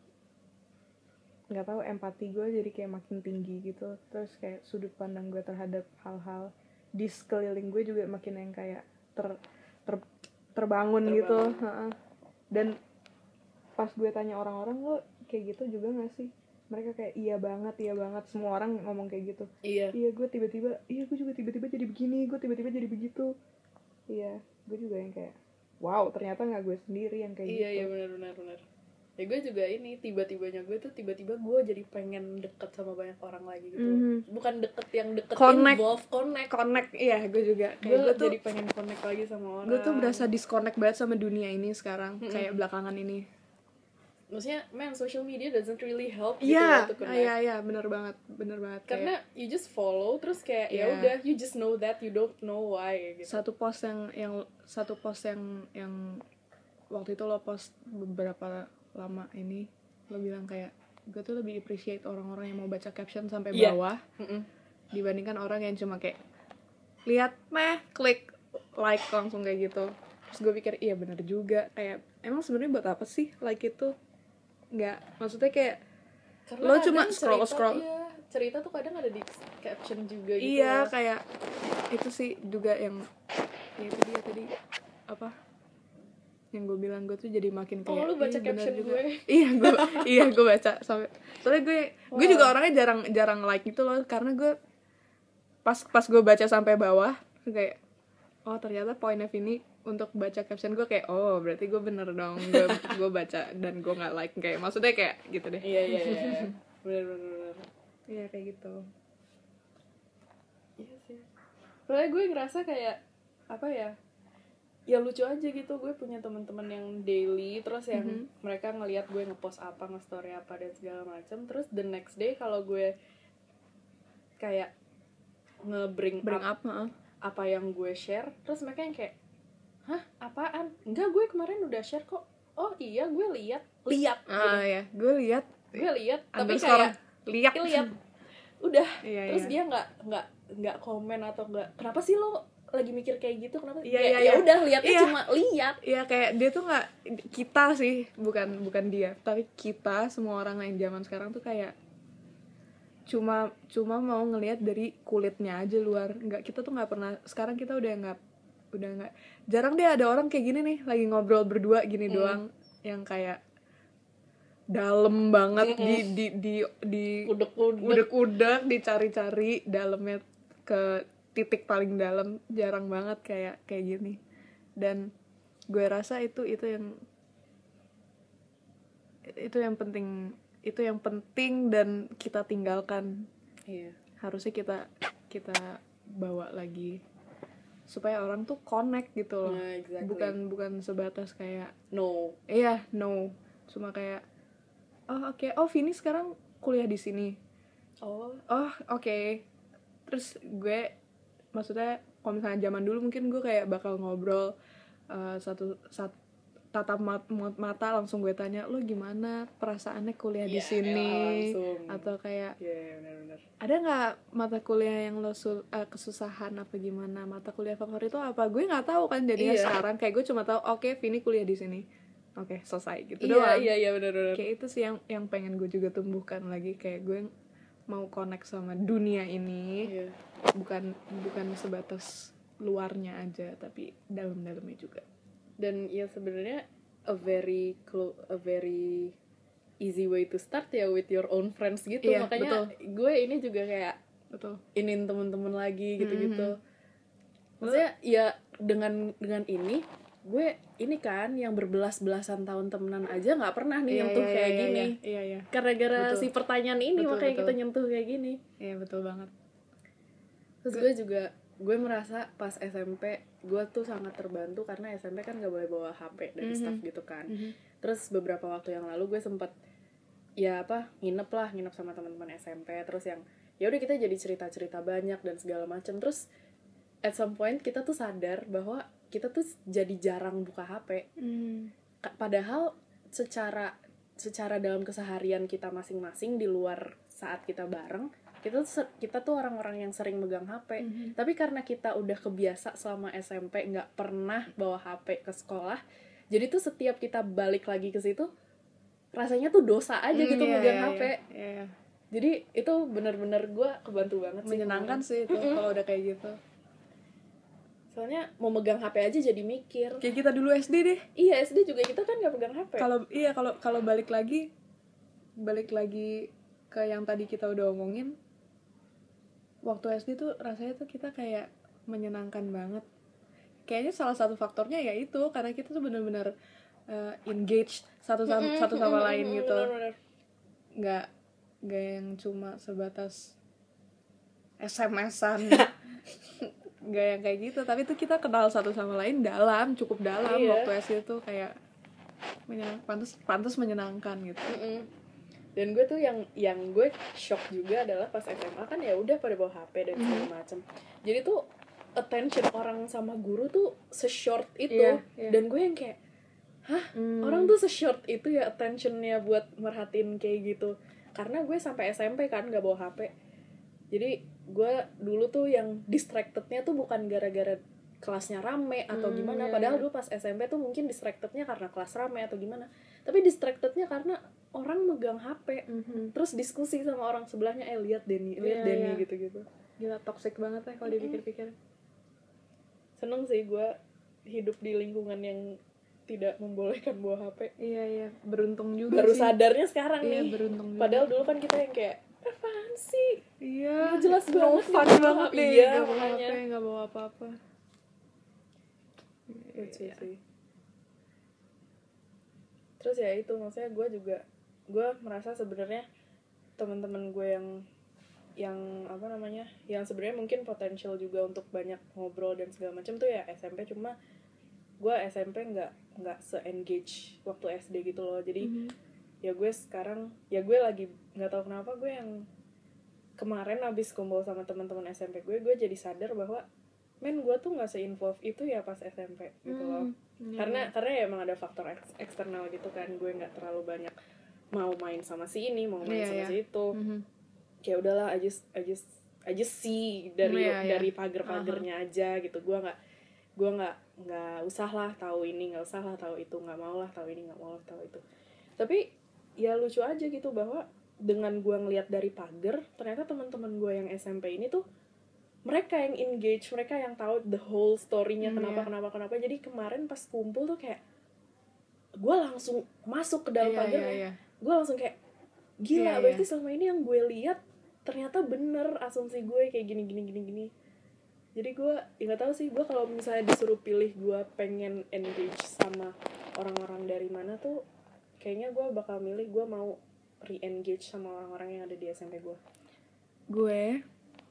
nggak tahu, empati gue jadi kayak makin tinggi gitu, terus kayak sudut pandang gue terhadap hal-hal di sekeliling gue juga makin yang kayak ter, ter terbangun, Terbangun. gitu. Ha-ha. Dan pas gue tanya orang-orang, lo kayak gitu juga nggak sih? Mereka kayak iya banget, iya banget, semua orang ngomong kayak gitu. Iya. Iya, gue tiba-tiba, iya gue juga tiba-tiba jadi begini, gue tiba-tiba jadi begitu. Iya, gue juga yang kayak wow, ternyata nggak gue sendiri yang kayak Iya, gitu. iya benar-benar benar. Ya gue juga ini tiba-tibanya gue tuh tiba-tiba gue jadi pengen deket sama banyak orang lagi gitu. Mhm. Bukan deket yang deket Connect. involve, connect. Connect, iya gue juga. Gue Kayak gue tuh jadi pengen connect lagi sama orang. gue tuh berasa disconnect banget sama dunia ini sekarang, Mm-mm. kayak belakangan ini. Maksudnya, man, social media doesn't really help gitu Iya, loh to connect. iya, iya, bener banget, bener banget. Karena Kayak you just follow terus kayak ya Iya. udah, you just know that, you don't know why gitu. satu post yang yang satu post yang yang waktu itu lo post beberapa lama ini, lo bilang kayak gue tuh lebih appreciate orang-orang yang mau baca caption sampai Iya. bawah Mm-mm. dibandingkan orang yang cuma kayak lihat meh klik like langsung kayak gitu. Terus gue pikir iya bener juga, kayak emang sebenarnya buat apa sih like itu? Nggak, maksudnya kayak Karena lo kadang cuma cerita- scroll-scroll. Iya, cerita tuh kadang ada di caption juga gitu. iya loh. kayak itu sih juga yang ya itu dia tadi apa yang gue bilang, gue tuh jadi makin kayak Oh, lu baca "Ih, bener caption juga." gue. Iya gue iya gue baca sampai soalnya gue gue Wow. juga orangnya jarang jarang like gitu loh, karena gue pas pas gue baca sampai bawah kayak oh ternyata point of ini untuk baca caption gue, kayak oh berarti gue bener dong, gue gue baca dan gue nggak like, kayak maksudnya kayak gitu deh. Iya, iya, iya. Bener, bener, bener. Iya kayak gitu. Iya sih. Soalnya gue ngerasa kayak apa ya? Ya lucu aja gitu, gue punya teman-teman yang daily terus yang Mhm. mereka ngelihat gue ngepost apa, nge-story apa dan segala macam, terus the next day kalau gue kayak nge-bring Bring up up, heeh. apa yang gue share, terus mereka yang kayak hah apaan? Enggak, gue kemarin udah share kok. Oh iya, gue lihat lihat gitu. Ah ya, gue lihat Gue lihat tapi underscore kayak lihat lihat udah. Iya, Terus iya. dia nggak nggak nggak komen atau nggak kenapa sih lo lagi mikir kayak gitu, kenapa? Iya, ya, iya, ya iya. udah lihatnya Iya. cuma lihat. Iya kayak dia tuh nggak, kita sih bukan bukan dia, tapi kita semua orang yang zaman sekarang tuh kayak cuma cuma mau ngelihat dari kulitnya aja luar, nggak, kita tuh nggak pernah, sekarang kita udah nggak udah nggak jarang deh ada orang kayak gini nih lagi ngobrol berdua gini Hmm. doang yang kayak dalam banget Mm-mm. di di di di Udek-udek. udek-udek dicari-cari dalamnya ke titik paling dalam, jarang banget kayak kayak gini. Dan gue rasa itu itu yang itu yang penting itu yang penting dan kita tinggalkan, Iya. harusnya kita kita bawa lagi supaya orang tuh connect gitu loh. Nah, exactly. bukan bukan sebatas kayak No. iya no, cuma kayak oh oke, oh Vini sekarang kuliah di sini, Oh. oh oke. Terus gue maksudnya kalau misalnya zaman dulu mungkin gue kayak bakal ngobrol uh, satu satu tatap mat- mata langsung gue tanya lo gimana perasaannya kuliah di Iya, sini, langsung. atau kayak Iya, yeah, benar-benar. ada nggak mata kuliah yang lo sul- uh, kesusahan apa gimana, mata kuliah favorit itu apa, gue nggak tahu kan jadinya. Iya. Sekarang kayak gue cuma tahu oke Vini kuliah di sini, oke selesai gitu Iya, doang. iya, iya benar-benar. Kayak itu sih yang yang pengen gue juga tumbuhkan lagi, kayak gue mau connect sama dunia ini, Iya. bukan bukan sebatas luarnya aja tapi dalam-dalamnya juga. Dan ya sebenarnya a very clo- a very easy way to start ya with your own friends gitu. Iya, Makanya gue ini juga kayak Betul. inin temen-temen lagi gitu-gitu. Mhm. Maksudnya ya dengan dengan ini gue ini kan yang berbelas-belasan tahun temenan aja nggak pernah nih Iya, nyentuh iya, kayak iya, gini. iya, iya, iya. Gara-gara Betul. si pertanyaan ini Betul, makanya betul. kita nyentuh kayak gini. Iya betul banget. Terus gue juga gue merasa pas S M P gue tuh sangat terbantu karena S M P kan nggak boleh bawa H P dan Mm-hmm. stuff gitu kan. Mm-hmm. Terus beberapa waktu yang lalu gue sempet ya apa nginep lah nginep sama teman-teman S M P, terus yang ya udah kita jadi cerita-cerita banyak dan segala macam. Terus at some point kita tuh sadar bahwa kita tuh jadi jarang buka H P. Mm. Padahal secara secara dalam keseharian kita masing-masing di luar saat kita bareng, kita tuh kita tuh orang-orang yang sering megang H P. Mm-hmm. Tapi karena kita udah kebiasa selama S M P nggak pernah bawa H P ke sekolah, jadi tuh setiap kita balik lagi ke situ rasanya tuh dosa aja Mm, gitu iya, megang iya, H P. iya, iya. Jadi itu bener-bener gue kebantu banget sih. Menyenangkan sih itu kalau udah kayak gitu. Soalnya mau megang H P aja jadi mikir. Kayak kita dulu S D deh. Iya, S D juga kita kan nggak pegang H P. Kalau iya kalau kalau balik lagi balik lagi ke yang tadi kita udah omongin, waktu S D tuh rasanya tuh kita kayak menyenangkan banget. Kayaknya salah satu faktornya ya itu karena kita tuh benar-benar uh, engaged satu sama Mm-mm, satu sama mm-mm, lain mm-mm, gitu. bener-bener. Nggak nggak yang cuma sebatas S M S-an. Nggak yang kayak gitu, tapi tuh kita kenal satu sama lain dalam, cukup dalam. Iya. Waktu S D tuh kayak menyenang, pantas pantas menyenangkan gitu. Mm-mm. Dan gue tuh yang yang gue shock juga adalah pas S M A kan ya udah pada bawa H P dan segala Mm. macem. Jadi tuh attention orang sama guru tuh se-short itu. Iya, iya. Dan gue yang kayak hah, Hmm. orang tuh se-short itu ya attentionnya buat merhatiin kayak gitu. Karena gue sampai S M P kan gak bawa H P. Jadi gue dulu tuh yang distractednya tuh bukan gara-gara kelasnya rame atau Hmm, gimana. iya, Padahal iya. dulu pas S M P tuh mungkin distractednya karena kelas rame atau gimana. Tapi distractednya karena orang megang H P. Mhm. Terus diskusi sama orang sebelahnya, eh lihat Denny, lihat Iya, Denny iya. gitu-gitu. Gila toxic banget ya kalau dipikir-pikir. Seneng sih gue hidup di lingkungan yang tidak membolehkan bawa H P. Iya iya, beruntung juga Baru sih. sadarnya sekarang Iya, nih. beruntung juga. Padahal dulu kan kita yang kayak apaan sih? Iya, Nggak jelas no banget fun nggak bawa banget H P. deh, Iya, nggak bawa H P, makanya. nggak bawa apa-apa. Lucu Iya. sih. Terus ya itu maksudnya gue juga gue merasa sebenarnya teman-teman gue yang yang apa namanya yang sebenarnya mungkin potensial juga untuk banyak ngobrol dan segala macam tuh ya S M P, cuma gue S M P nggak nggak se-engage waktu S D gitu loh. Jadi Mhm. ya gue sekarang ya gue lagi nggak tahu kenapa gue yang kemarin abis kumpul sama teman-teman S M P gue gue jadi sadar bahwa men gue tuh nggak se-involve itu ya pas S M P gitu loh. Hmm, iya, karena iya. karena ya emang ada faktor eks- eksternal gitu kan, gue nggak terlalu banyak mau main sama si ini mau main Iya, sama iya. si itu. Mhm. Kayak udahlah I just I just I just see dari Iya, iya. dari pagar-pagarnya aja gitu. Gue nggak gue nggak nggak usah lah tahu ini, nggak usah lah tahu itu, nggak mau lah tahu ini, nggak mau lah tahu itu. Tapi ya lucu aja gitu bahwa dengan gue ngelihat dari pagar, ternyata teman-teman gue yang S M P ini tuh mereka yang engage, mereka yang tahu the whole story-nya, Hmm, kenapa iya. kenapa kenapa. Jadi kemarin pas kumpul tuh kayak gue langsung masuk ke dalam Iya, pagar, iya, iya. gue langsung kayak gila, Iya, berarti iya. selama ini yang gue lihat ternyata bener asumsi gue kayak gini gini gini gini. Jadi gue ya nggak tahu sih, gue kalau misalnya disuruh pilih gue pengen engage sama orang-orang dari mana tuh kayaknya gue bakal milih gue mau re-engage sama orang-orang yang ada di S M P gue. Gue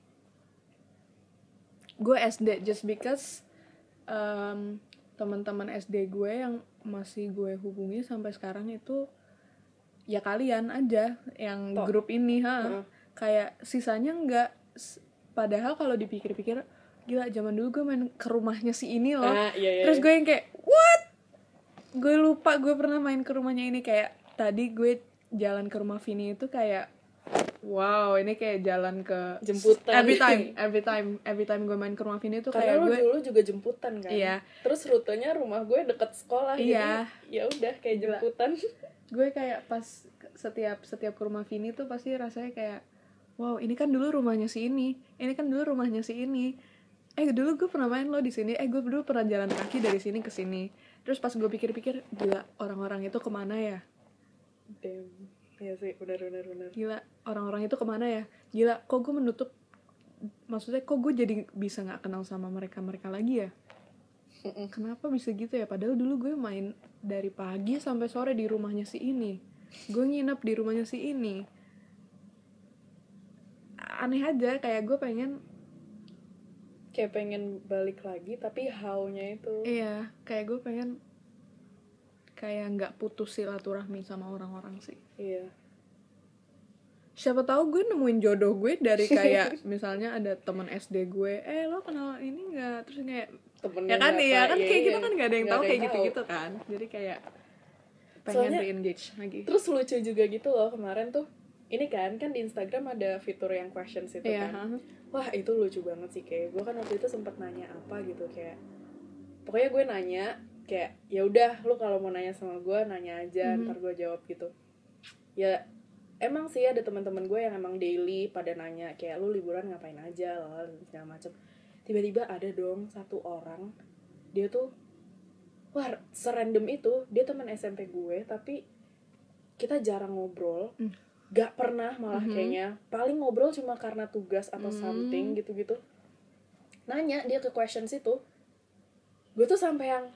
gue S D just because um, teman-teman S D gue yang masih gue hubungi sampai sekarang itu ya kalian aja yang Tok. grup ini ha. Heeh. Kayak sisanya enggak. S- padahal kalau dipikir-pikir gila zaman dulu gue main ke rumahnya si ini loh. Ah, iya, iya, Terus iya. gue yang kayak what? Gue lupa gue pernah main ke rumahnya ini. Kayak tadi gue jalan ke rumah Vini itu kayak wow, ini kayak jalan ke Jemputan. every time, every time, every time gue main ke rumah Vini tuh Karena kayak lu gue dulu juga jemputan kan. Iya. Terus rutenya rumah gue deket sekolah. Iya. Jadi ya udah kayak Gila. jemputan. gue kayak pas setiap setiap ke rumah Vini tuh pasti rasanya kayak wow, ini kan dulu rumahnya si ini, ini kan dulu rumahnya si ini. Eh dulu gue pernah main lo di sini, eh gue dulu pernah jalan kaki dari sini ke sini. Terus pas gue pikir-pikir, gila orang-orang itu kemana ya? Damn. Iya sih, benar benar benar. Gila orang-orang itu kemana ya? Gila, kok gue menutup, maksudnya kok gue jadi bisa nggak kenal sama mereka-mereka lagi ya? Kenapa bisa gitu ya? Padahal dulu gue main dari pagi sampai sore di rumahnya si ini. Gue nginep di rumahnya si ini. Aneh aja, kayak gue pengen kayak pengen balik lagi tapi how-nya itu. Iya, kayak gue pengen kayak nggak putus silaturahmi sama orang-orang sih. Iya. Siapa tahu gue nemuin jodoh gue dari kayak misalnya ada teman S D gue, eh lo kenal ini nggak, terus kayak Temennya ya kan berapa? ya kan Iya, kayak iya. gitu kan nggak ada yang Nggak tahu ada kayak yang gitu-gitu kan, jadi kayak pengen Soalnya- re-engage lagi. Terus lucu juga gitu loh kemarin tuh. Ini kan kan di Instagram ada fitur yang questions itu Iya, kan. ha. Wah itu lucu banget sih, kayak gue kan waktu itu sempet nanya apa gitu, kayak pokoknya gue nanya kayak ya udah lu kalau mau nanya sama gue nanya aja, Mhm. ntar gue jawab gitu. Ya emang sih ada teman-teman gue yang emang daily pada nanya kayak lu liburan ngapain aja lah segala macem. Tiba-tiba ada dong satu orang, dia tuh wah serandom itu, dia teman S M P gue tapi kita jarang ngobrol. Mm. Gak pernah malah Mhm. kayaknya, paling ngobrol cuma karena tugas atau Mm. something gitu-gitu. Nanya dia ke questions itu, gue tuh sampai yang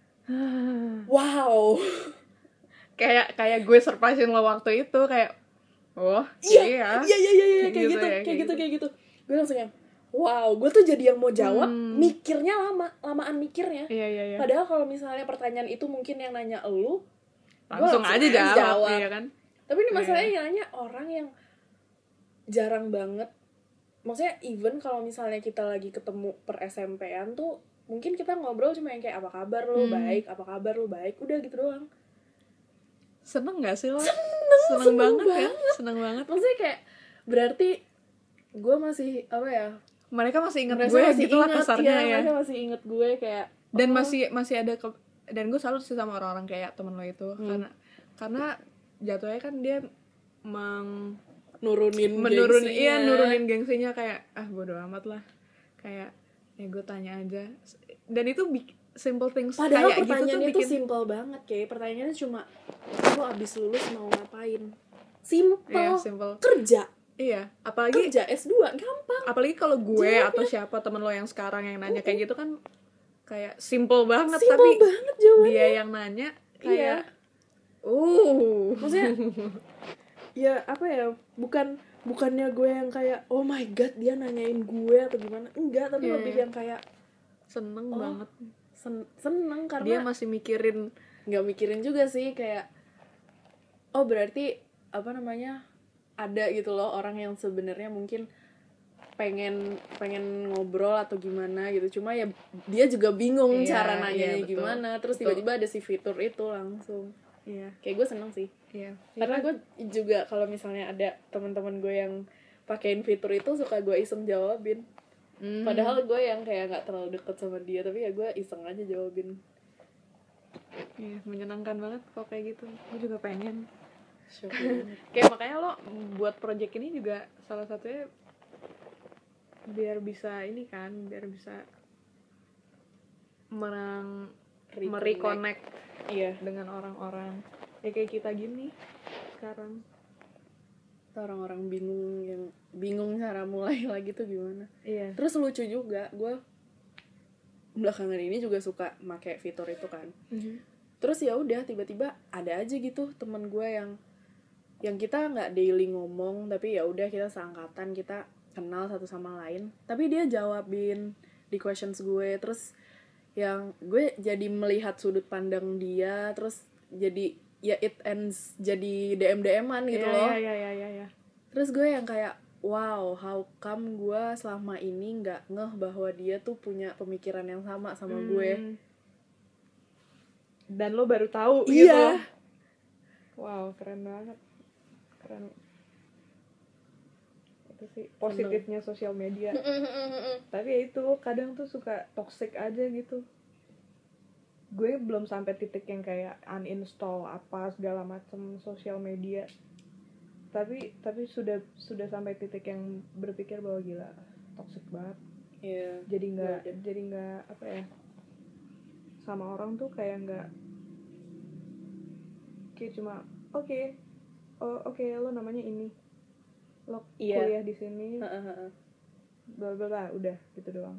wow. kayak kayak gue surprisein lo waktu itu kayak oh Iya, iya iya iya iya iya, Kayak kayak gitu gitu, ya, kayak kayak gitu, gitu. kayak gitu. Gue langsung yang wow, gue tuh jadi yang mau jawab, Hmm. mikirnya lama, lamaan mikirnya. iya iya iya Padahal kalau misalnya pertanyaan itu mungkin yang nanya elu, gua langsung aja jawab, iya kan. Tapi ini Iya. masalahnya yang nanya orang yang jarang banget. Maksudnya even kalau misalnya kita lagi ketemu per S M P-an tuh, mungkin kita ngobrol cuma yang kayak apa kabar lu, Hmm. baik, apa kabar lu, baik, udah gitu doang. Seneng gak sih lo? Seneng, seneng, seneng banget, ya banget. seneng banget. Maksudnya kayak berarti gue masih apa ya? Mereka masih inget Mereka gue masih gitu lah inget, kasarnya iya, ya. mereka masih inget gue kayak Dan oh, masih masih ada ke, dan gue salut sih sama orang-orang kayak temen lo itu Hmm. karena karena jatuhnya kan dia meng nurunin menurun gengsinya. iya nurunin gengsinya kayak ah bodo amat lah, kayak ya gue tanya aja, dan itu bik- simple things Padahal kayak gitu tuh pertanyaannya itu bikin simple banget, kayak pertanyaannya cuma lu abis lulus mau ngapain? Simple. iya simple Kerja. iya apalagi Kerja S dua gampang. apalagi kalau gue Jawabnya. atau siapa temen lo yang sekarang yang nanya kayak gitu kan kayak simple banget, Simple tapi banget jawabannya. dia yang nanya Iya. kayak uh Maksudnya ya apa ya, bukan bukannya gue yang kayak oh my god dia nanyain gue atau gimana, enggak, tapi Iya, lebih iya. yang kayak seneng Oh, banget sen- seneng dia karena masih mikirin nggak mikirin juga sih, kayak oh berarti apa namanya ada gitu loh orang yang sebenarnya mungkin pengen pengen ngobrol atau gimana gitu, cuma ya dia juga bingung Iya, cara iya, nanyanya betul. gimana, terus Betul. tiba-tiba ada si fitur itu langsung. iya Kayak gue seneng sih, iya karena gue juga kalau misalnya ada teman-teman gue yang pakein fitur itu suka gue iseng jawabin. Hmm. Padahal gue yang kayak nggak terlalu deket sama dia, tapi ya gue iseng aja jawabin. iya menyenangkan banget kok kayak gitu, gue juga pengen Shock banget. kayak makanya lo buat project ini juga salah satunya biar bisa ini kan, biar bisa merang Reconnect. mereconnect Iya, dengan orang-orang ya kayak kita gini sekarang. orang-orang bingung yang bingung cara mulai lagi tuh gimana. Iya Terus lucu juga, gue belakangan ini juga suka make fitur itu kan. Terus ya udah tiba-tiba ada aja gitu teman gue yang yang kita nggak daily ngomong, tapi ya udah kita seangkatan, kita kenal satu sama lain, tapi dia jawabin di questions gue, terus yang gue jadi melihat sudut pandang dia, terus jadi ya it ends jadi D M D M-an gitu iya, loh. iya iya iya iya Terus gue yang kayak wow, how come gue selama ini nggak ngeh bahwa dia tuh punya pemikiran yang sama sama gue. Hmm. Dan lo baru tahu Iya. gitu. Wow, keren banget. Keren. Itu sih positifnya sosial media. Tapi ya itu kadang tuh suka toxic aja gitu. Gue belum sampai titik yang kayak uninstall apa segala macam sosial media. Tapi tapi sudah sudah sampai titik yang berpikir bahwa gila toxic banget. Iya. Jadi nggak Gue ada. jadi nggak apa ya, sama orang tuh kayak nggak kayak cuma oke okay, oh oke okay, lo namanya ini, lo Iya. kuliah di sini, Heeh. bla bla bla, udah gitu doang.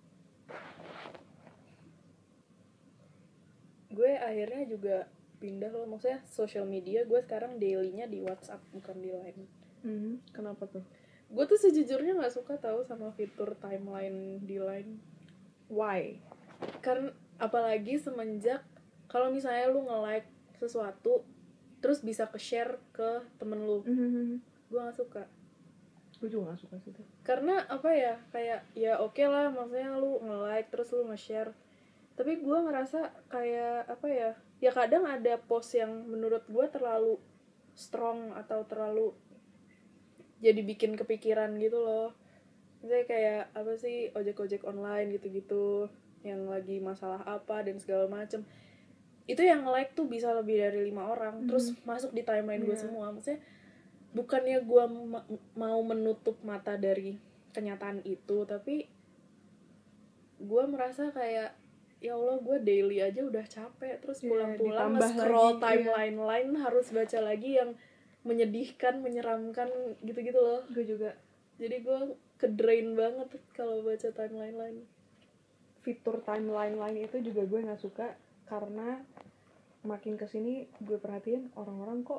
Gue akhirnya juga pindah loh, maksudnya social media gue sekarang dailynya di WhatsApp bukan di Line. Hmm, kenapa tuh? Gue tuh sejujurnya nggak suka tahu sama fitur timeline di Line. Why? Karena apalagi semenjak kalau misalnya lu nge-like sesuatu terus bisa ke-share ke temen lu, Mm-hmm. gue nggak suka. Gue juga gak suka sih itu. Karena apa ya, kayak ya oke okay lah, maksudnya lu nge-like terus lu nge-share, tapi gue ngerasa kayak apa ya, ya kadang ada post yang menurut gue terlalu strong atau terlalu jadi bikin kepikiran gitu loh. Misalnya kayak apa sih, ojek-ojek online gitu-gitu yang lagi masalah apa dan segala macem, itu yang like tuh bisa lebih dari lima orang, mm-hmm. terus masuk di timeline gue yeah. semua. Maksudnya bukannya gue ma- mau menutup mata dari kenyataan itu, tapi gue merasa kayak ya Allah, gue daily aja udah capek, terus pulang-pulang yeah, nge-scroll timeline yeah. lain harus baca lagi yang menyedihkan, menyeramkan gitu-gitu loh. Gue juga. Jadi gue ke-drain banget kalau baca timeline lain. Fitur timeline lain itu juga gue nggak suka, karena makin kesini gue perhatiin orang-orang kok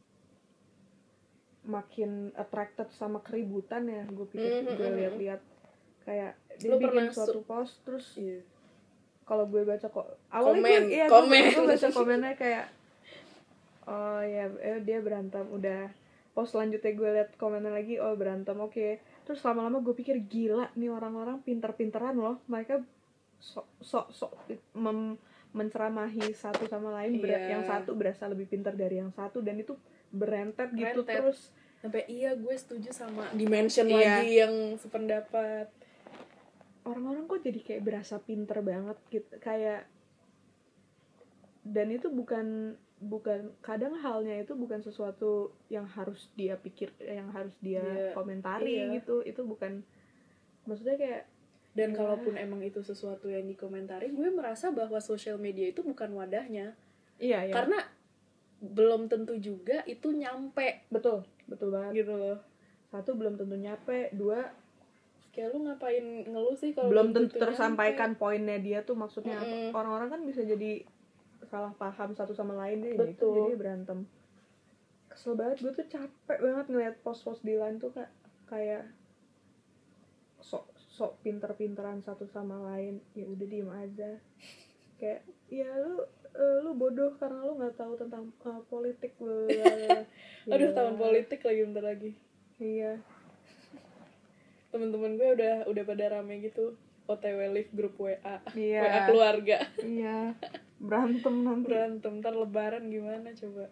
makin attracted sama keributan ya. Gue pikir, mm-hmm. gue lihat-lihat kayak dia Lu bikin suatu su- post terus yeah. kalau gue baca kok awalnya komen, gue, ya, komen. gue, gue baca komennya kayak oh ya eh, dia berantem, udah post selanjutnya gue liat komennya lagi, oh berantem, oke okay. Terus lama-lama gue pikir gila nih orang-orang pinter-pinteran loh, mereka sok sok sok mem- menceramahi satu sama lain, ber- yeah. yang satu berasa lebih pintar dari yang satu, dan itu berentet gitu Rentet. Terus sampai iya gue setuju sama dimension iya. lagi yang sependapat. Orang-orang kok jadi kayak berasa pinter banget gitu, kayak, dan itu bukan bukan kadang halnya itu bukan sesuatu yang harus dia pikir, yang harus dia yeah. komentari yeah. gitu, itu bukan, maksudnya kayak. Dan ya. Kalaupun emang itu sesuatu yang dikomentari, gue merasa bahwa sosial media itu bukan wadahnya. Iya, iya. Karena belum tentu juga itu nyampe. Betul, betul banget. Gitu loh. Satu, belum tentu nyampe. Dua, kayak lu ngapain ngeluh sih kalau belum tentu tersampaikan nyampe. Poinnya dia tuh maksudnya mm-hmm. apa. Orang-orang kan bisa jadi salah paham satu sama lain deh, gitu, jadi berantem. Kesel banget, gue tuh capek banget ngeliat post-post di Line tuh kayak kayak sok sok pinter-pinteran satu sama lain. Ya udah diem aja, kayak ya lu uh, lu bodoh karena lu nggak tahu tentang uh, politik lu. Ya. Aduh, tahun politik lagi bentar lagi. Iya. Temen-temen gue udah udah pada rame gitu, O T W live grup W A, iya. W A keluarga. Iya. Berantem nanti. Berantem ntar lebaran gimana coba.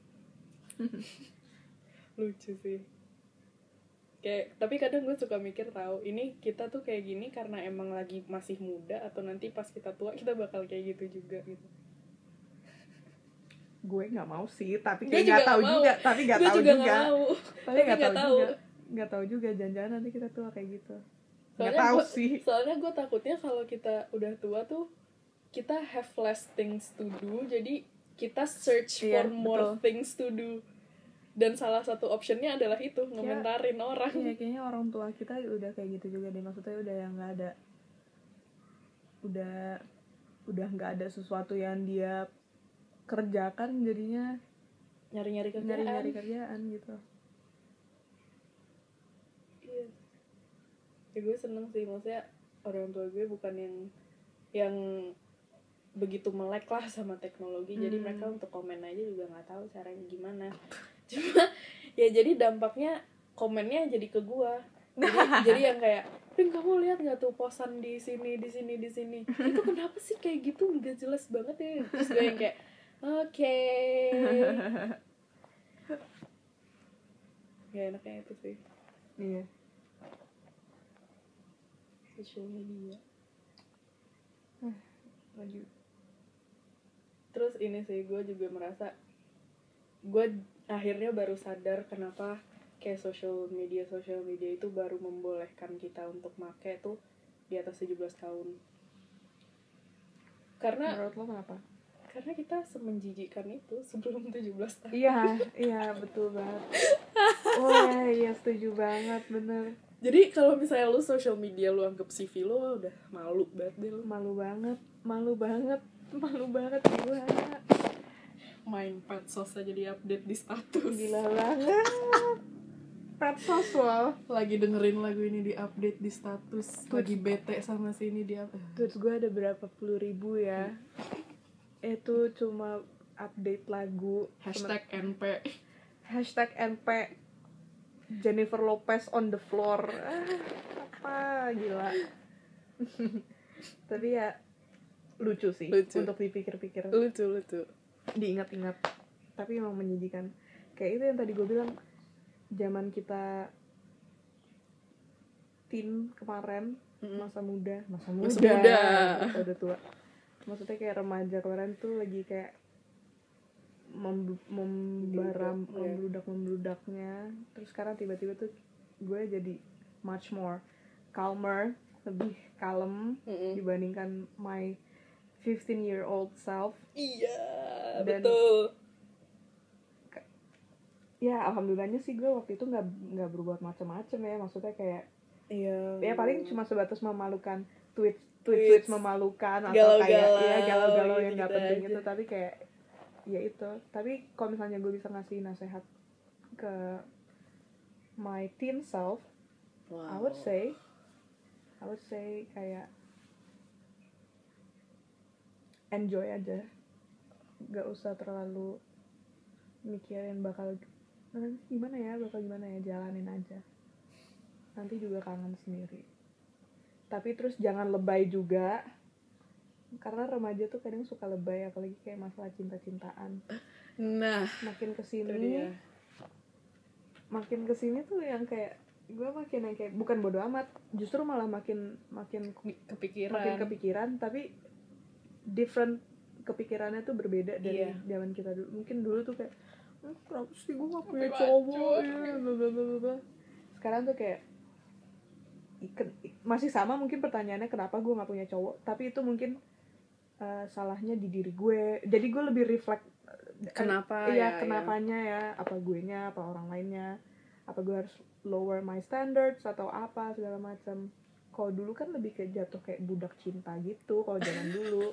Lucu sih. Kayak, tapi kadang gue suka mikir tahu, ini kita tuh kayak gini karena emang lagi masih muda, atau nanti pas kita tua kita bakal kayak gitu juga gitu. Gue nggak mau sih, tapi kayak nggak tahu juga, tapi nggak tahu juga, juga. Tapi nggak tahu juga, nggak tahu juga, jangan-jangan nanti kita tua kayak gitu. Nggak tahu gua, sih. Soalnya gue takutnya kalau kita udah tua tuh kita have less things to do, jadi kita search yeah, for more betul. things to do. Dan salah satu optionnya adalah itu, ngomentarin ya, orang. Iya, kayaknya orang tua kita udah kayak gitu juga deh. Maksudnya udah yang gak ada, Udah Udah gak ada sesuatu yang dia kerjakan, jadinya nyari-nyari kerjaan. Nyari-nyari kerjaan gitu. Iya. Ya gue seneng sih, maksudnya orang tua gue bukan yang Yang begitu melek lah sama teknologi. hmm. Jadi mereka untuk komen aja juga gak tahu caranya gimana. Cuma ya jadi dampaknya komennya jadi ke gua. Jadi, jadi yang kayak, "Ping, kamu lihat nggak tuh posan di sini di sini di sini? Itu kenapa sih kayak gitu? Nggak jelas banget ya." Terus gue yang kayak, "Oke." Okay. Gak enaknya itu sih. Iya. Social media. Lanjut. Terus ini sih, gue juga merasa gue akhirnya baru sadar kenapa kayak social media social media itu baru membolehkan kita untuk make tuh di atas tujuh belas tahun. Karena menurut lo kenapa? Karena kita semenjijikan itu sebelum tujuh belas tahun. Iya, iya betul banget. Wah, iya setuju banget, bener. Jadi kalau misalnya lu social media lu anggap C V lu udah malu banget deh lu. Malu banget, malu banget, malu banget gimana? Main medsos aja di update di status. Gila banget. Pet Soswell. Lagi dengerin lagu ini di update di status, lagi bete sama si ini di apa? Terus gue ada berapa puluh ribu ya. Itu cuma update lagu. Hashtag N P. Hashtag N P Jennifer Lopez on the floor. Ah, apa gila. Tapi ya lucu sih, Lucu. untuk dipikir-pikir, Lucu lucu. diingat-ingat. Tapi emang menyedihkan. Kayak itu yang tadi gue bilang, zaman kita teen kemarin, Mm-mm. masa muda, masa muda, Masa muda. masa udah tua. Maksudnya kayak remaja kemarin tuh lagi kayak mem- membaram, Membludak, ya. membludak membeludaknya. Terus sekarang tiba-tiba tuh gue jadi much more calmer, lebih kalem Mm-mm. dibandingkan my fifteen year old self. Iya, Dan- betul. Ya alhamdulillahnya sih gue waktu itu nggak nggak berbuat macam-macam ya, maksudnya kayak Iya. ya paling cuma sebatas memalukan, tweet Tweets. tweet tweets memalukan atau Galau-galau, kayak ya galau-galau yang nggak gitu-gitu penting aja. itu, tapi kayak ya itu. Tapi kalau misalnya gue bisa ngasih nasihat ke my teen self, Wow. I would say I would say kayak enjoy aja, nggak usah terlalu mikirin bakal nanti gimana ya, bakal gimana ya, jalanin aja, nanti juga kangen sendiri. Tapi terus jangan lebay juga, karena remaja tuh kadang suka lebay, apalagi kayak masalah cinta-cintaan. Nah, Makin itu kesini dia. makin kesini tuh yang kayak gue makin yang kayak bukan bodo amat, justru malah makin makin Kepikiran. makin kepikiran, tapi different kepikirannya tuh berbeda dari Iya. zaman kita dulu. Mungkin dulu tuh kayak "Eh, kenapa sih gue gak punya Sampai cowok bacot. ya, bla bla bla bla bla." Sekarang tuh kayak iken- masih sama mungkin pertanyaannya kenapa gue gak punya cowok, tapi itu mungkin uh, salahnya di diri gue. Jadi gue lebih reflect uh, Kenapa iya, ya, kenapanya ya, apa gue nya, apa orang lainnya, apa gue harus lower my standards atau apa segala macam. Kalau dulu kan lebih kayak jatuh kayak budak cinta gitu kalau zaman dulu.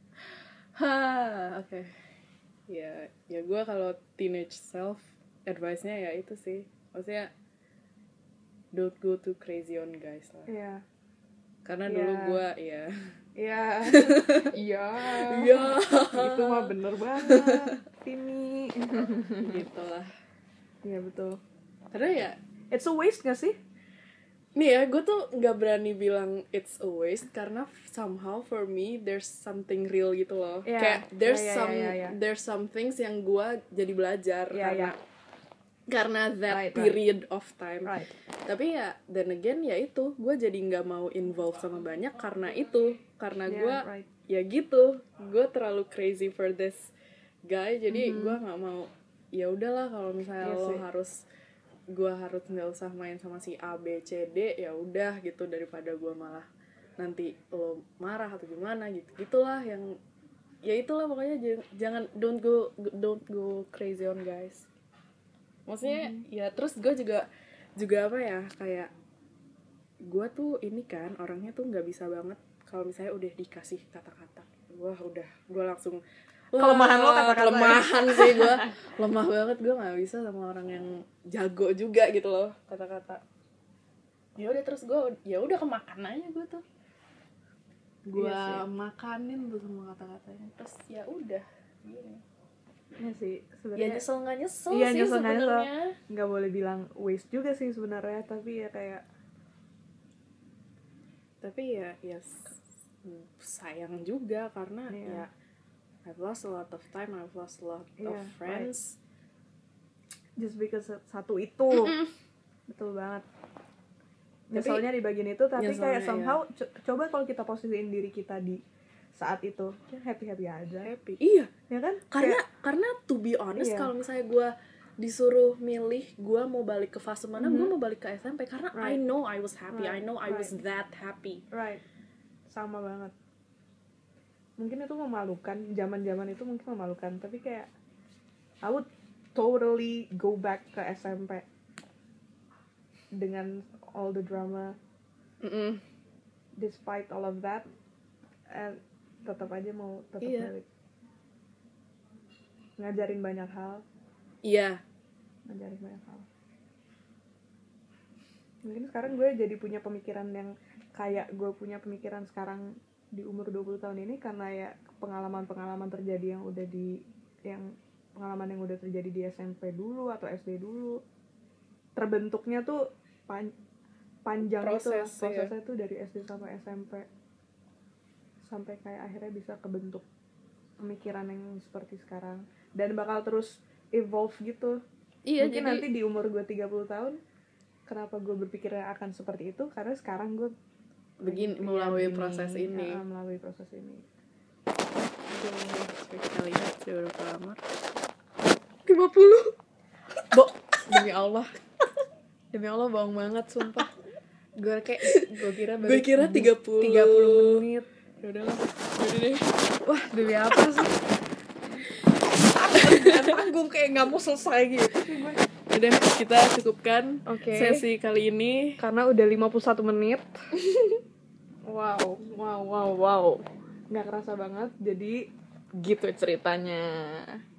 Ha, oke. Ya, ya gue kalau teenage self advice-nya ya itu sih. Maksudnya don't go too crazy on guys lah. Iya. Karena Iya. dulu gue ya. Iya. Iya. Iya. Itu mah bener banget. Ini. Gitu lah. Iya betul. Karena ya It's a waste gak sih? nih ya, gue tuh nggak berani bilang it's a waste karena somehow for me there's something real gitu loh. Yeah. Kayak there's Yeah, yeah, some yeah, yeah. there's some things yang gue jadi belajar Iya, karena iya. karena that Right, right. period of time. Right. Tapi ya then again ya itu gue jadi nggak mau involve sama banyak karena itu karena Yeah, gue right. ya gitu gue terlalu crazy for this guy jadi Mhm. gue nggak mau. Ya udahlah kalau misalnya Iya lo sih. harus gue harus nggak usah main sama si A B C D ya udah gitu daripada gue malah nanti lo marah atau gimana gitu gitulah yang ya itulah pokoknya j- jangan don't go don't go crazy on guys. Maksudnya Mhm. ya terus gue juga juga apa ya kayak gue tuh ini kan orangnya tuh nggak bisa banget kalau misalnya udah dikasih kata-kata wah udah gue langsung wah, Kelemahan lo kata-kata ya? kelemahan sih gue lemah banget gue nggak bisa sama orang yang jago juga gitu loh kata-kata. Ya udah terus gue ya udah kemakan aja gue tuh gue Iya sih. makanin tuh semua kata-katanya terus ya udah gini. Iya sih, Ya sebenarnya nyesel nggak nyesel Iya, sih nyesel nggak nyesel. sebenarnya. nggak boleh bilang waste juga sih sebenarnya, tapi ya kayak Tapi ya ya s- sayang juga karena Iya. ya I've lost a lot of time, I've lost a lot Iya, of friends. just because satu itu. Betul banget. Nyeselnya di bagian itu, tapi kayak nyeselnya, somehow co- coba kalau kita posisiin diri kita di saat itu, ya happy-happy aja. Happy. Iya, Ya kan? karena Kayak- karena to be honest Iya. kalau misalnya gue disuruh milih gue mau balik ke fase mana, gue Mhm. mau balik ke S M P karena I Right. know I was happy, I Right, know I was right. that happy. right. Sama banget. Mungkin itu memalukan, zaman-zaman itu mungkin memalukan, tapi kayak I would totally go back ke S M P dengan all the drama, Mm-mm. despite all of that, and tetap aja mau tetap Iya. balik. Ngajarin banyak hal, Iya, ngajarin banyak hal. Mungkin sekarang gue jadi punya pemikiran yang kayak gue punya pemikiran sekarang di umur dua puluh tahun ini karena ya pengalaman-pengalaman terjadi yang udah di yang pengalaman yang udah terjadi di S M P dulu atau S D dulu. Terbentuknya tuh pan, panjang Proses, itu iya. prosesnya tuh dari S D sampai S M P sampai kayak akhirnya bisa kebentuk pemikiran yang seperti sekarang dan bakal terus evolve gitu. Iya, Mungkin jadi nanti di umur gue tiga puluh tahun kenapa gue berpikir akan seperti itu karena sekarang gue begini ya, melalui gini, proses ini. ya, melalui proses ini. Kita lihat sudah berapa lama? lima puluh Bo, demi Allah. Demi Allah bohong banget sumpah. gue kayak gue kira Gue kira tiga puluh tiga puluh menit. Ya udahlah. Udah deh. Wah, demi apa sih? Tanggung kayak nggak mau selesai gitu sih gue. Udah, kita cukupkan Oke. sesi kali ini Karena udah lima puluh satu menit. Wow, wow, wow, wow. Nggak kerasa banget, jadi gitu ceritanya.